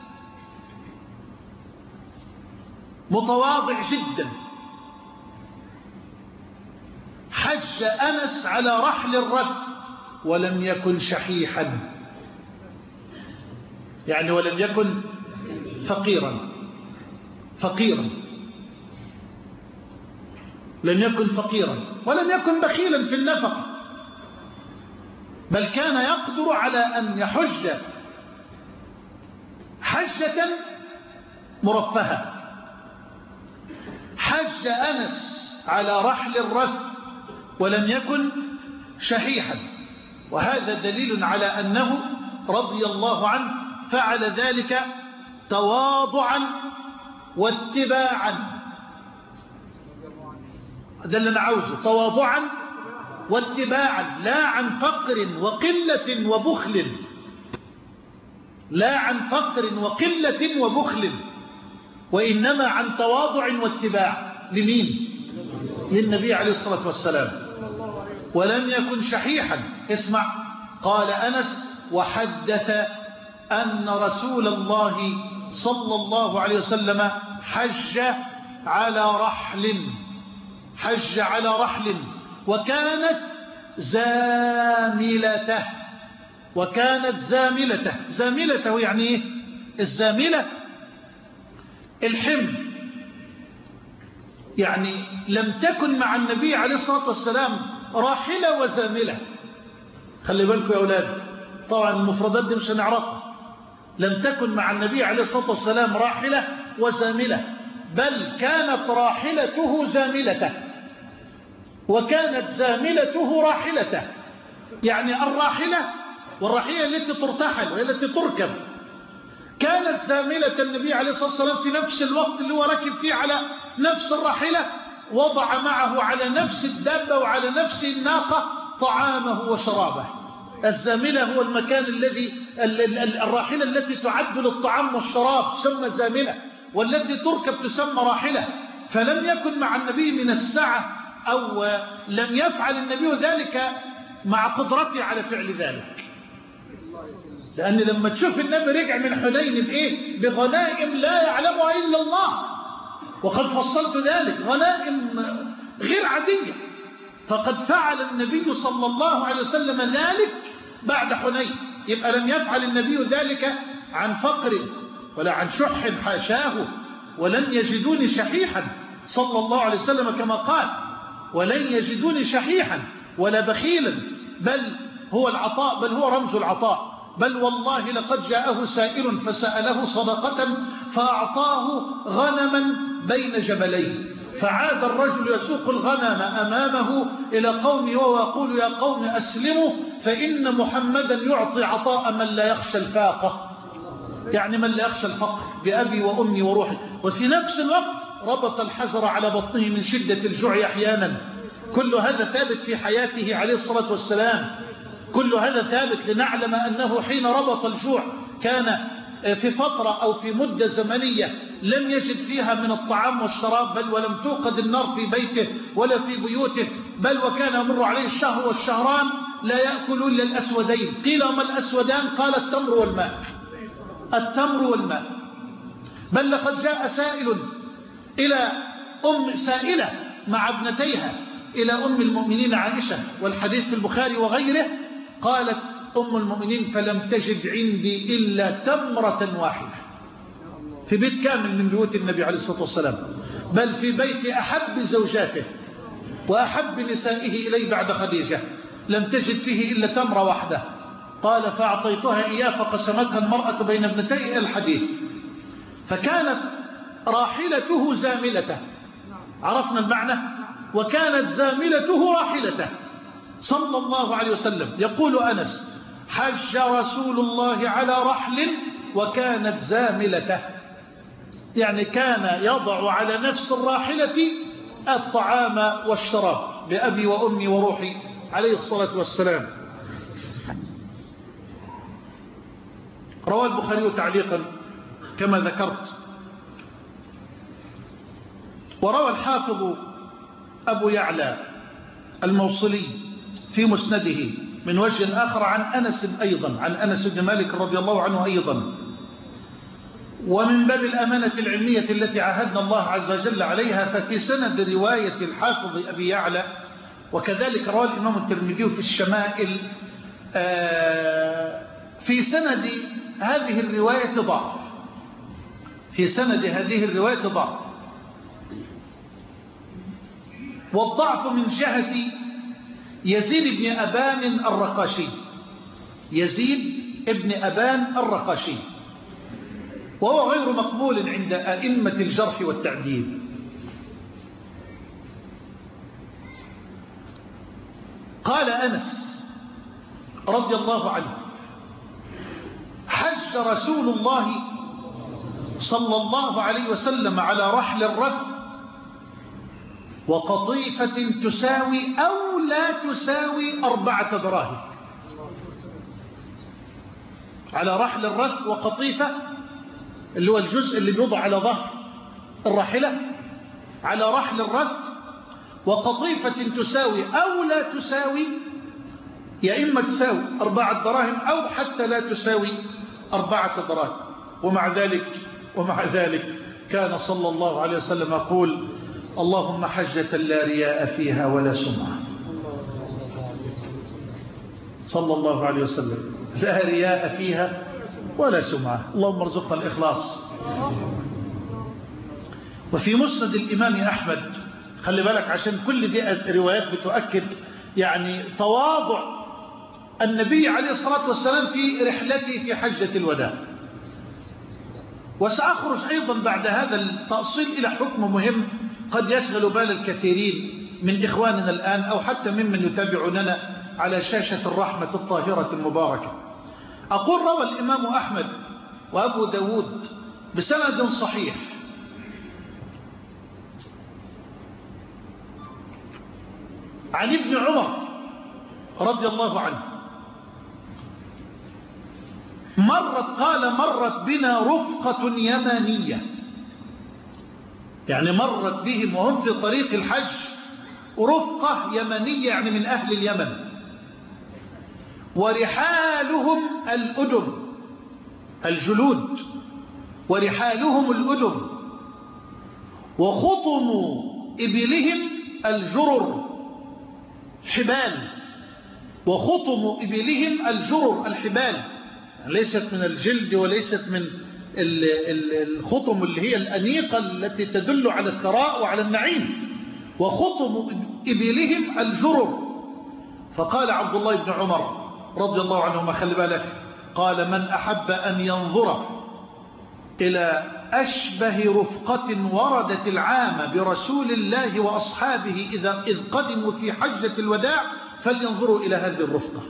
متواضع جدا. حج أنس على رحل الرث ولم يكن شحيحا، يعني ولم يكن فقيرا. فقيرا لم يكن فقيرا ولم يكن بخيلا في النفقة، بل كان يقدر على أن يحج حجة مرفهة. حج أنس على رحل الرث ولم يكن شحيحا، وهذا دليل على أنه رضي الله عنه فعل ذلك تواضعا واتباعا. ده اللي أنا عاوزه، تواضعا واتباعا، لا عن فقر وقلة وبخل، لا عن فقر وقلة وبخل، وإنما عن تواضع واتباع. لمين؟ للنبي عليه الصلاة والسلام. ولم يكن شحيحا. اسمع، قال أنس: وحدث أن رسول الله صلى الله عليه وسلم حج على رحل حج على رحل وكانت زاملته وكانت زاملته زاملته يعني ايه؟ الزاملة الحمل، يعني لم تكن مع النبي عليه الصلاة والسلام راحلة وزاملة. خلي بالكم يا أولاد، طبعا المفردات دي مش هنعرفها. لم تكن مع النبي عليه الصلاة والسلام راحلة وزاملة، بل كانت راحلته زاملته وكانت زاملته راحلته. يعني الراحلة والراحلة التي ترتحل وهي التي تركب، كانت زاملة النبي عليه الصلاة والسلام في نفس الوقت اللي هو ركب فيه على نفس الراحلة، وضع معه على نفس الدابة وعلى نفس الناقة طعامه وشرابه. الزاملة هو المكان الذي الراحلة التي تعد للطعام والشراب تسمى زاملة، والتي تركب تسمى راحلة. فلم يكن مع النبي من السعة أو لم يفعل النبي ذلك مع قدرته على فعل ذلك، لأن لما تشوف النبي رجع من حنين بإيه؟ بغنائم لا يعلمها إلا الله، وقد فصلت ذلك، غنائم غير عادية. فقد فعل النبي صلى الله عليه وسلم ذلك بعد حنين. يبقى لم يفعل النبي ذلك عن فقر ولا عن شح، حاشاه، ولن يجدوني شحيحا صلى الله عليه وسلم كما قال، ولن يجدوني شحيحا ولا بخيلا، بل هو العطاء، بل هو رمز العطاء. بل والله لقد جاءه سائل فسأله صدقة فأعطاه غنما بين جبلين، فعاد الرجل يسوق الغنم أمامه إلى قومه وهو يقول: يا قوم أسلموا فإن محمدا يعطي عطاء من لا يخشى الفاقة، يعني من لا يخشى الفقر، بأبي وأمي وروحي. وفي نفس الوقت ربط الحجر على بطنه من شدة الجوع أحيانا. كل هذا ثابت في حياته عليه الصلاة والسلام، كل هذا ثابت لنعلم أنه حين ربط الجوع كان في فترة أو في مدة زمنية لم يجد فيها من الطعام والشراب، بل ولم توقد النار في بيته ولا في بيوته، بل وكان يمر عليه الشهر والشهران لا يأكل إلا الأسودين. قيل ما الأسودان؟ قال التمر والماء، التمر والماء. بل لقد جاء سائل إلى أم سائلة مع ابنتيها إلى أم المؤمنين عائشة، والحديث في البخاري وغيره، قالت أم المؤمنين: فلم تجد عندي إلا تمرة واحدة، في بيت كامل من بيوت النبي عليه الصلاة والسلام، بل في بيت أحب زوجاته وأحب نسائه إليه بعد خديجة، لم تجد فيه إلا تمرة واحدة. قال: فأعطيتها إياه فقسمتها المرأة بين ابنتي الحديث. فكانت راحلته زاملته، عرفنا المعنى، وكانت زاملته راحلته صلى الله عليه وسلم. يقول أنس: حج رسول الله على رحل وكانت زاملته، يعني كان يضع على نفس الراحلة الطعام والشراب، بأبي وأمي وروحي عليه الصلاة والسلام. روى البخاري تعليقا كما ذكرت، وروى الحافظ أبو يعلى الموصلي في مسنده من وجه آخر عن أنس أيضا، عن أنس بن مالك رضي الله عنه أيضا. ومن باب الأمانة العلمية التي عاهدنا الله عز وجل عليها، ففي سند رواية الحافظ أبي يعلى، وكذلك رواه الإمام الترمذي في الشمائل، في سند هذه الرواية ضعف، في سند هذه الرواية ضعف، والضعف من جهة يزيد بن أبان الرقاشي، يزيد ابن أبان الرقاشي، وهو غير مقبول عند أئمة الجرح والتعديل. قال أنس رضي الله عنه: حج رسول الله صلى الله عليه وسلم على رحل الرث وقطيفة تساوي أو لا تساوي أربعة دراهم. على رحل الرث وقطيفة اللي هو الجزء اللي بيوضع على ظهر الراحلة، على رحل الرث وقطيفة تساوي أو لا تساوي، يا إما تساوي أربعة دراهم أو حتى لا تساوي أربعة دراهم. ومع ذلك ومع ذلك كان صلى الله عليه وسلم يقول اللهم حجة لا رياء فيها ولا سمعة. صلى الله عليه وسلم لا رياء فيها ولا سمعة. اللهم ارزقنا الإخلاص. وفي مسند الإمام أحمد، خلي بالك عشان كل دي روايات بتؤكد يعني تواضع النبي عليه الصلاة والسلام في رحلته في حجة الوداع. وسأخرج أيضا بعد هذا التأصيل إلى حكم مهم قد يشغل بال الكثيرين من إخواننا الآن أو حتى ممن يتابعوننا على شاشة الرحمة الطاهرة المباركة. أقول روى الإمام أحمد وأبو داود بسند صحيح عن ابن عمر رضي الله عنه مرت قال مرت بنا رفقة يمانية، يعني مرت بهم وهم في طريق الحج رفقة يمانية يعني من أهل اليمن، ورحالهم الأدم الجلود، ورحالهم الأدم، وخطم إبلهم الجرر حبال، وخطم إبلهم الجرر الحبال، ليست من الجلد وليست من الخطم اللي هي الأنيقة التي تدل على الثراء وعلى النعيم، وخطم إبلهم الجرر. فقال عبد الله بن عمر رضي الله عنهما خلي بالك، قال من أحب أن ينظر إلى أشبه رفقة وردت العام برسول الله وأصحابه إذا إذ قدموا في حجة الوداع فلينظروا إلى هذه الرفقة.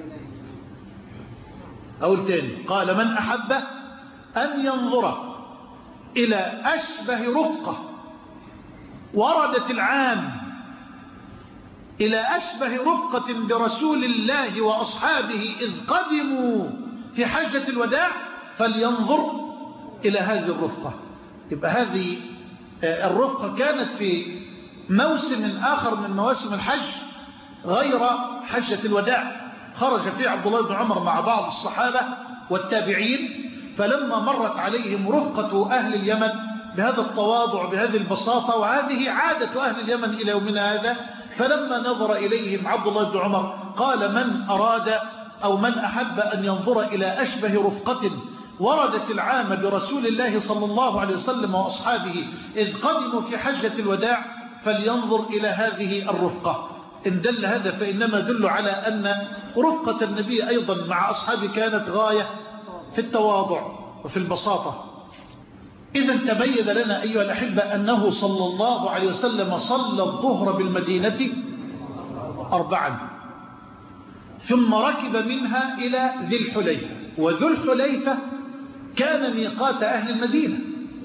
أقول تاني، قال من أحب أن ينظر إلى أشبه رفقة وردت العام إلى أشبه رفقة برسول الله وأصحابه إذ قدموا في حجة الوداع فلينظر إلى هذه الرفقة. يبقى هذه الرفقة كانت في موسم آخر من مواسم الحج غير حجة الوداع، خرج فيه عبد الله بن عمر مع بعض الصحابة والتابعين، فلما مرت عليهم رفقة أهل اليمن بهذا التواضع بهذه البساطة، وهذه عادة أهل اليمن إلى يومنا هذا، فلما نظر إليهم عبد الله بن عمر قال من أراد أو من أحب أن ينظر إلى أشبه رفقة وردت العام برسول الله صلى الله عليه وسلم وأصحابه إذ قدموا في حجة الوداع فلينظر إلى هذه الرفقة. إن دل هذا فإنما دل على أن رفقة النبي أيضا مع أصحابه كانت غاية في التواضع وفي البساطة. إذا تبين لنا أيها الأحبة أنه صلى الله عليه وسلم صلى الظهر بالمدينة أربعا ثم ركب منها إلى ذي الحليفة، وذو الحليفة كان ميقات أهل المدينة،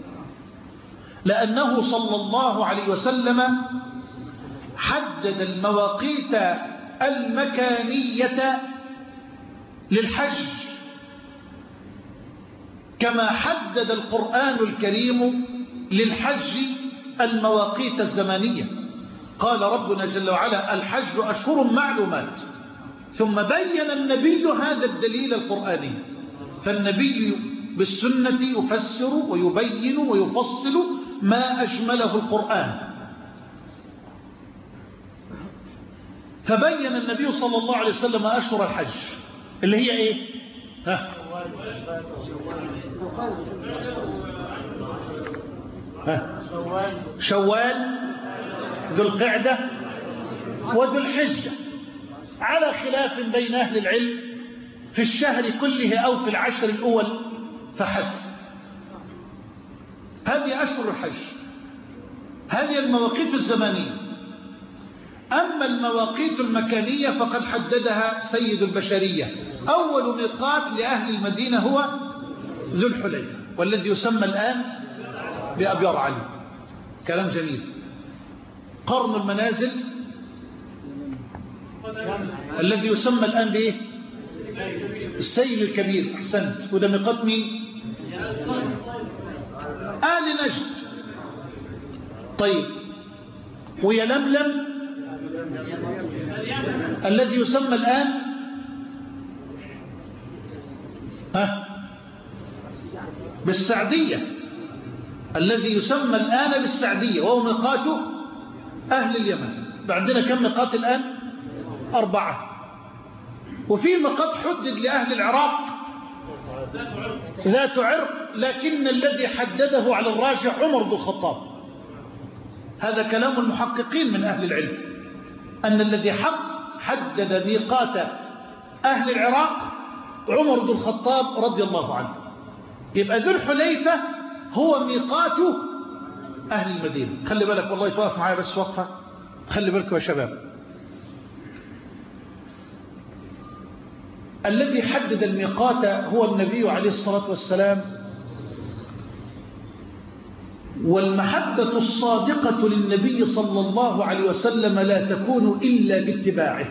لأنه صلى الله عليه وسلم حدد المواقيت المكانية للحج كما حدد القرآن الكريم للحج المواقيت الزمانية. قال ربنا جل وعلا الحج أشهر معلومات، ثم بين النبي هذا الدليل القرآني، فالنبي بالسنة يفسر ويبين ويفصل ما أجمله القرآن. فبين النبي صلى الله عليه وسلم أشهر الحج اللي هي إيه؟ ها؟ ها؟ شوال، ذو القعدة، وذو الحجة، على خلاف بين أهل العلم في الشهر كله أو في العشر الأول فحسب. هذه أشهر الحج، هذه المواقيت الزمانية. أما المواقيت المكانية فقد حددها سيد البشرية. أول ميقات لأهل المدينة هو ذو الحليفة، والذي يسمى الآن بأبيار علي. كلام جميل. قرن المنازل الذي يسمى الآن بإيه؟ السيل الكبير. أحسنت. وده ميقات مين؟ آل نجد. طيب، ويلملم الذي يسمى الآن ها بالسعدية، الذي يسمى الآن بالسعدية، وهو ميقات أهل اليمن. عندنا كم ميقات الآن؟ أربعة. وفي ميقات حدد لأهل العراق ذات عرق، لكن الذي حدده على الراجح عمر بن الخطاب. هذا كلام المحققين من أهل العلم، أن الذي حق حدد ميقات أهل العراق عمر بن الخطاب رضي الله عنه. يبقى ذو الحليفة هو ميقات أهل المدينة. خلي بالك والله، يتوقف معايا بس وقفة، خلي بالك يا شباب. الذي حدد الميقات هو النبي عليه الصلاة والسلام، والمحبة الصادقة للنبي صلى الله عليه وسلم لا تكون إلا باتباعه.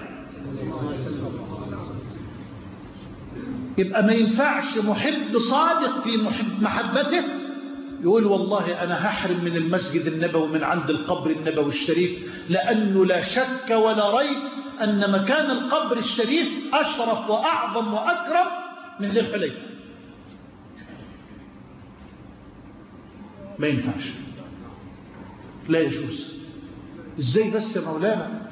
يبقى ما ينفعش محب صادق في محب محبته يقول والله أنا هحرم من المسجد النبوي من عند القبر النبوي الشريف، لأنه لا شك ولا ريب أن مكان القبر الشريف أشرف وأعظم وأكرم من ذي الحليفة. ما ينفعش، لا يجوز. ازاي بس يا مولانا؟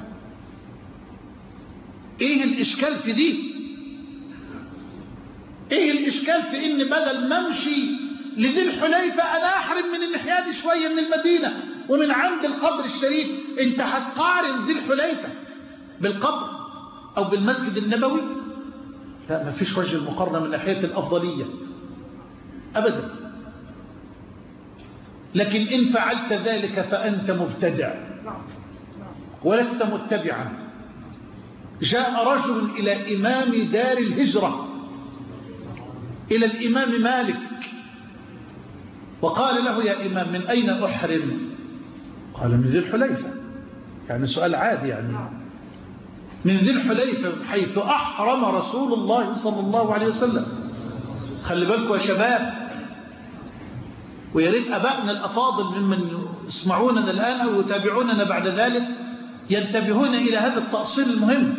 ايه الاشكال في دي؟ ايه الاشكال في ان بدل ما امشي لذي الحليفة انا احرم من الناحية دي شوية من المدينة ومن عند القبر الشريف؟ انت هتقارن ذي الحليفة بالقبر او بالمسجد النبوي؟ لا، ما فيش وجه المقارنة من ناحية الافضلية ابدا. لكن إن فعلت ذلك فأنت مبتدع ولست متبعا. جاء رجل إلى إمام دار الهجرة، إلى الإمام مالك، وقال له يا إمام من أين أحرم؟ قال من ذي الحليفة. يعني سؤال عادي، يعني من ذي الحليفة حيث أحرم رسول الله صلى الله عليه وسلم. خلي بالكم يا شباب، ويا ريت أبائنا الأفاضل ممن يسمعوننا الآن أو يتابعوننا بعد ذلك ينتبهون إلى هذا التأصيل المهم.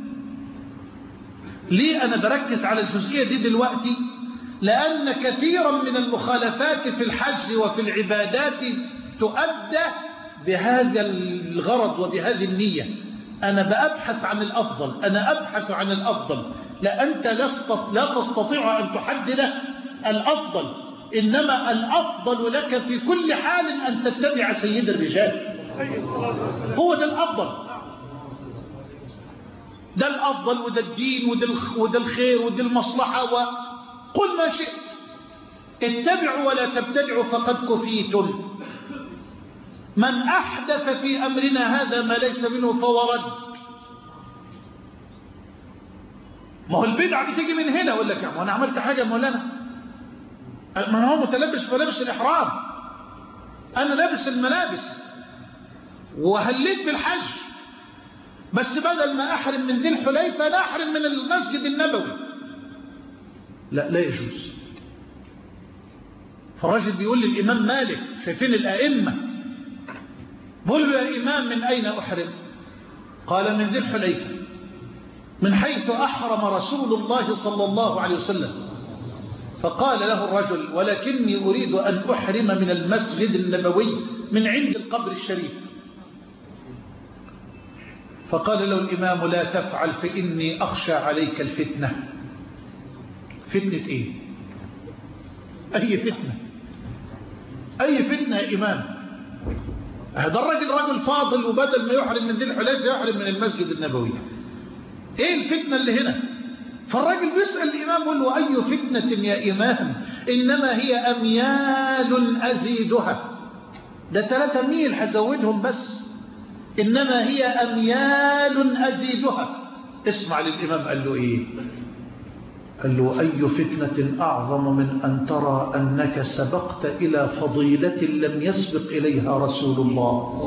ليه أنا بركز على الجزئية دي دلوقتي؟ لأن كثيرا من المخالفات في الحج وفي العبادات تؤدى بهذا الغرض وبهذه النية. أنا بأبحث عن الأفضل، أنا أبحث عن الأفضل. لا، أنت لا تستطيع أن تحدد الأفضل، إنما الأفضل لك في كل حال أن تتبع سيد الرجال. هو ده الأفضل، ده الأفضل، وده الدين، وده الخير، وده المصلحة. وقل ما شئت، اتبعوا ولا تبتدعوا فقد كفيتم. من أحدث في أمرنا هذا ما ليس منه فهو رد. ما هو البدعة بتيجي من هنا. أقول لك أنا عملت حاجة مولانا، من هو متلبس ملابس الإحرام، أنا لابس الملابس وهليت بالحج، بس بدل ما أحرم من ذي الحليفة لا أحرم من المسجد النبوي. لا، لا يجوز. فالراجل بيقول للإمام مالك، شايفين الأئمة، بقول له يا إمام من أين أحرم؟ قال من ذي الحليفة، من حيث أحرم رسول الله صلى الله عليه وسلم. فقال له الرجل ولكني أريد أن أحرم من المسجد النبوي من عند القبر الشريف. فقال له الإمام لا تفعل فإني أخشى عليك الفتنة. فتنة إيه؟ أي فتنة؟ أي فتنة يا إمام؟ هذا الرجل رجل فاضل، وبدل ما يحرم من ذي الحليفة يحرم من المسجد النبوي. إيه الفتنة اللي هنا؟ فالراجل بيسأل الإمام يقول له أي فتنة يا إمام؟ إنما هي أميال أزيدها. ده ثلاثة ميل هزودهم بس. إنما هي أميال أزيدها. اسمع للإمام قال له إيه؟ قال له أي فتنة أعظم من أن ترى أنك سبقت إلى فضيلة لم يسبق إليها رسول الله.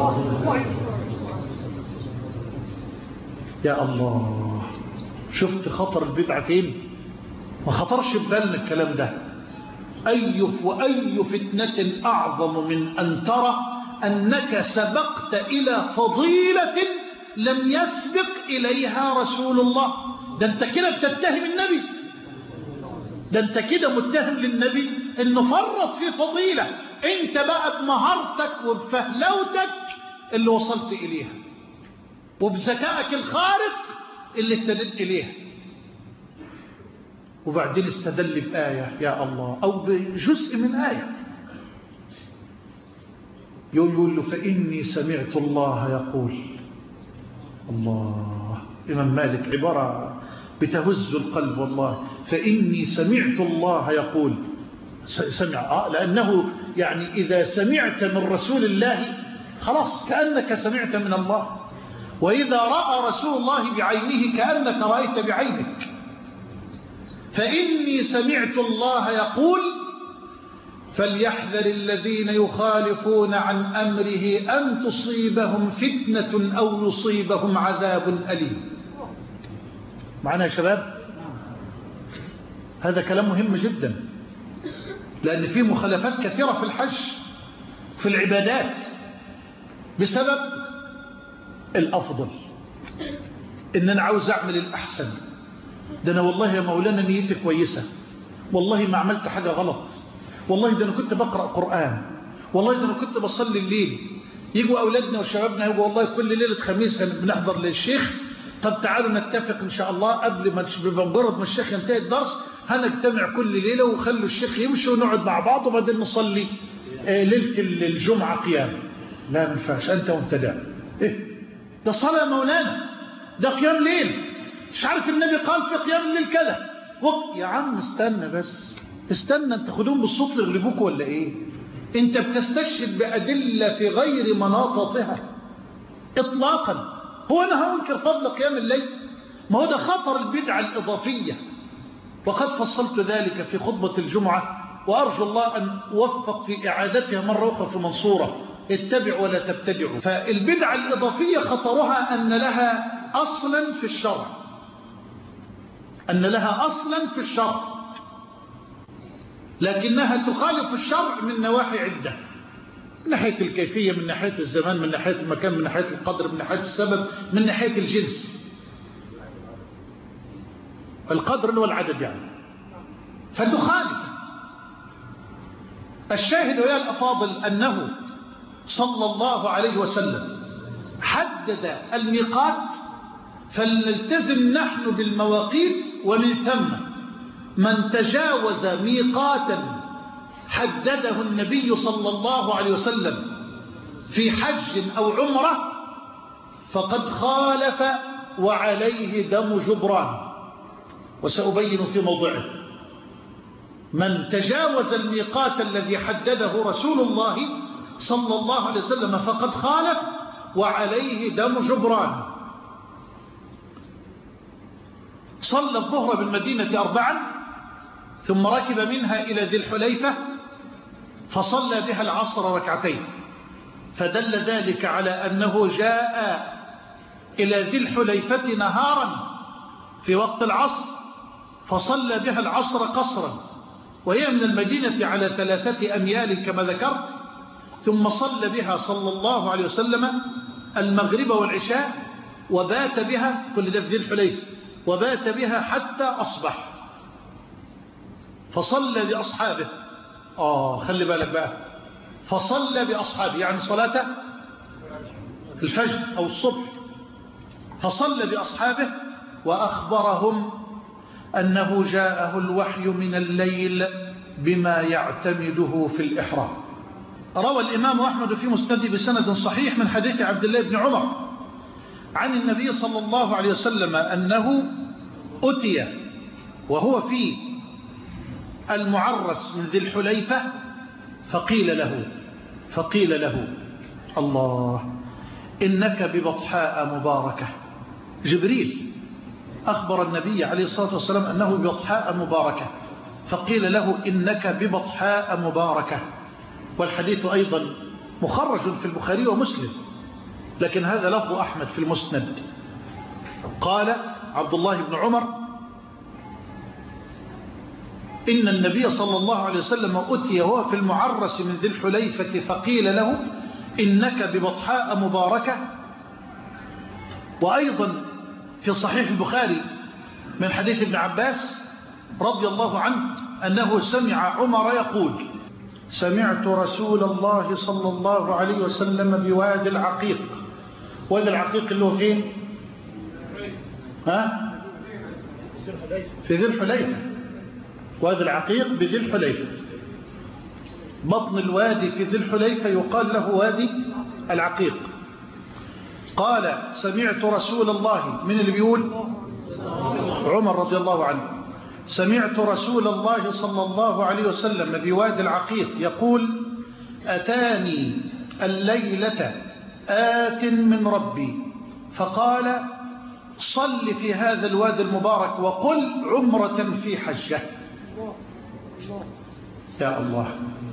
يا الله، شفت خطر البدعة فين؟ ما خطرش ببالنا الكلام ده. أي وأي فتنة أعظم من أن ترى أنك سبقت إلى فضيلة لم يسبق إليها رسول الله. ده أنت كده بتتهم النبي، ده أنت كده متهم للنبي انه فرط في فضيلة انت بقى بمهارتك وبفهلوتك اللي وصلت اليها، وبذكائك الخارق اللي ابتدت اليها. وبعدين استدل بآية يا الله أو بجزء من آية، يقول له فإني سمعت الله يقول. الله، إمام مالك عبارة بتهز القلب والله. فإني سمعت الله يقول، سمع آه لأنه يعني إذا سمعت من رسول الله خلاص كأنك سمعت من الله، وإذا رأى رسول الله بعينه كأنك رأيت بعينك. فإني سمعت الله يقول فليحذر الذين يخالفون عن أمره أن تصيبهم فتنة أو يصيبهم عذاب أليم. معنا يا شباب؟ هذا كلام مهم جدا، لأن فيه مخالفات كثيرة في الحج في العبادات بسبب الأفضل، إن أنا عاوز أعمل الأحسن. ده أنا والله يا مولانا نيتي كويسة، والله ما عملت حاجة غلط، والله ده أنا كنت بقرأ قرآن، والله ده أنا كنت بصلي الليل. يجوا أولادنا وشبابنا يجوا والله كل ليلة خميس بنحضر للشيخ، طب تعالوا نتفق إن شاء الله قبل ما بمجرد ما الشيخ ينتهي الدرس هنجتمع كل ليلة وخلوا الشيخ يمشي ونقعد مع بعض وبعدين نصلي ليلة الجمعة قيام. لا ما ينفعش، أنت مبتدع. إيه ده صلاة مولانا، ده قيام ليل، مش عارف النبي قال في قيام الليل كذا. يا عم استنى بس، استنى، انت خدوهم بالصوت يغلبوك ولا ايه؟ انت بتستشهد بأدلة في غير مناطتها اطلاقا. هو انا هنكر فضل قيام الليل؟ ما هو ده خطر البدعة الإضافية، وقد فصلت ذلك في خطبة الجمعة، وأرجو الله أن أوفق في إعادتها مرة أخرى في المنصورة. اتبعوا ولا تبتدعوا. فالبدعة الإضافية خطرها أن لها أصلا في الشرع، أن لها أصلا في الشرع، لكنها تخالف الشرع من نواحي عدة، من ناحية الكيفية، من ناحية الزمان، من ناحية المكان، من ناحية القدر، من ناحية السبب، من ناحية الجنس، القدر اللي هو العدد يعني، فتخالف. الشاهد يا الأفاضل أنه صلى الله عليه وسلم حدد الميقات، فلنلتزم نحن بالمواقيت. ومن ثم من تجاوز ميقاتا حدده النبي صلى الله عليه وسلم في حج أو عمرة فقد خالف وعليه دم جبران، وسأبين في موضعه. من تجاوز الميقات الذي حدده رسول الله صلى الله عليه وسلم فقد خالف وعليه دم جبران. صلى الظهر بالمدينة أربعا، ثم ركب منها إلى ذي الحليفة فصلى بها العصر ركعتين، فدل ذلك على أنه جاء إلى ذي الحليفة نهارا في وقت العصر فصلى بها العصر قصرا، وهي من المدينة على ثلاثة أميال كما ذكرت، ثم صلى بها صلى الله عليه وسلم المغرب والعشاء وبات بها، كل ده في ذي الحليفة، وبات بها حتى أصبح. فصلى بأصحابه، آه خلي بالك بقى، فصلى بأصحابه يعني صلاة الفجر أو الصبح، فصلى بأصحابه وأخبرهم أنه جاءه الوحي من الليل بما يعتمده في الإحرام. روى الإمام أحمد في مسنده بسند صحيح من حديث عبد الله بن عمر عن النبي صلى الله عليه وسلم أنه أتي وهو في المعرس من ذي الحليفة فقيل له فقيل له الله إنك ببطحاء مباركة. جبريل أخبر النبي عليه الصلاة والسلام أنه ببطحاء مباركة، فقيل له إنك ببطحاء مباركة. والحديث أيضا مخرج في البخاري ومسلم، لكن هذا لفظ أحمد في المسند. قال عبد الله بن عمر إن النبي صلى الله عليه وسلم أتي وهو في المعرس من ذي الحليفة فقيل له إنك ببطحاء مباركة. وأيضا في صحيح البخاري من حديث ابن عباس رضي الله عنه أنه سمع عمر يقول: سمعت رسول الله صلى الله عليه وسلم بوادي العقيق. وادي العقيق اللي هو فين؟ ها؟ في ذي الحليفة. وادي العقيق بذي الحليفة، بطن الوادي في ذي الحليفة يقال له وادي العقيق. قال: سمعت رسول الله، من اللي بيقول؟ عمر رضي الله عنه. سمعت رسول الله صلى الله عليه وسلم بوادي العقيق يقول: أتاني الليلة آت من ربي فقال: صل في هذا الوادي المبارك وقل عمرة في حجة. يا الله.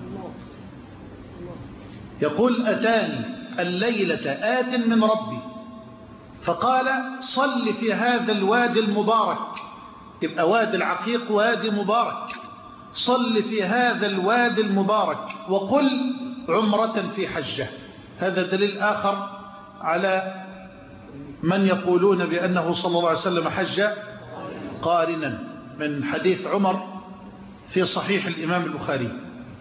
يقول: أتاني الليلة آت من ربي فقال: صل في هذا الوادي المبارك. يبقى وادي العقيق وادي مبارك. صل في هذا الوادي المبارك وقل عمرة في حجة. هذا دليل آخر على من يقولون بأنه صلى الله عليه وسلم حج قارنا، من حديث عمر في صحيح الإمام البخاري.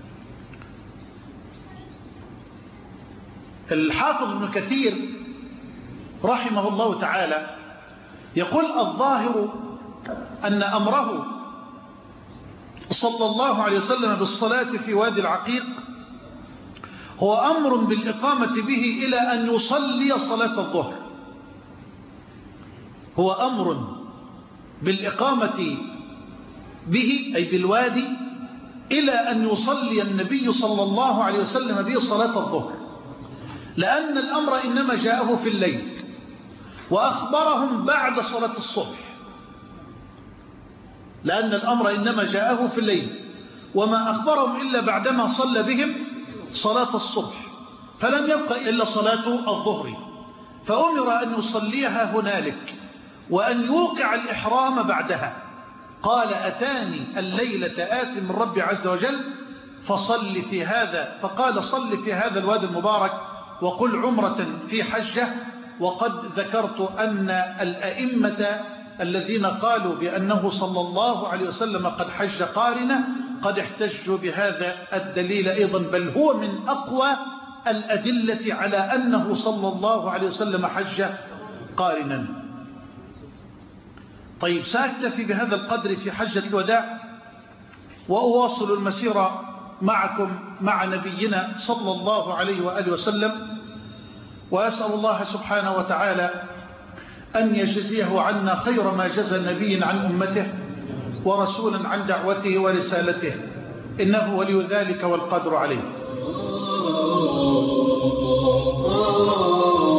الحافظ ابن كثير رحمه الله تعالى يقول: الظاهر أن أمره صلى الله عليه وسلم بالصلاة في وادي العقيق هو أمر بالإقامة به إلى أن يصلي صلاة الظهر. هو أمر بالإقامة به أي بالوادي إلى أن يصلي النبي صلى الله عليه وسلم به صلاة الظهر، لأن الأمر إنما جاءه في الليل وأخبرهم بعد صلاة الصبح. لأن الأمر إنما جاءه في الليل وما أخبرهم إلا بعدما صلى بهم صلاة الصبح، فلم يبقى إلا صلاة الظهر، فأمر أن يصليها هنالك وأن يوقع الإحرام بعدها. قال: أتاني الليلة آت من ربي عز وجل فصل في هذا فقال: صل في هذا الوادي المبارك وقل عمرة في حجة. وقد ذكرت أن الأئمة الذين قالوا بأنه صلى الله عليه وسلم قد حج قارنة قد احتجوا بهذا الدليل أيضا، بل هو من أقوى الأدلة على أنه صلى الله عليه وسلم حج قارنا. طيب، سأكتفي بهذا القدر في حجة الوداع وأواصل المسيرة معكم مع نبينا صلى الله عليه وآله وسلم، وأسأل الله سبحانه وتعالى أن يجزيه عنا خير ما جزى نبي عن أمته ورسولا عن دعوته ورسالته، إنه ولي ذلك والقدر عليه.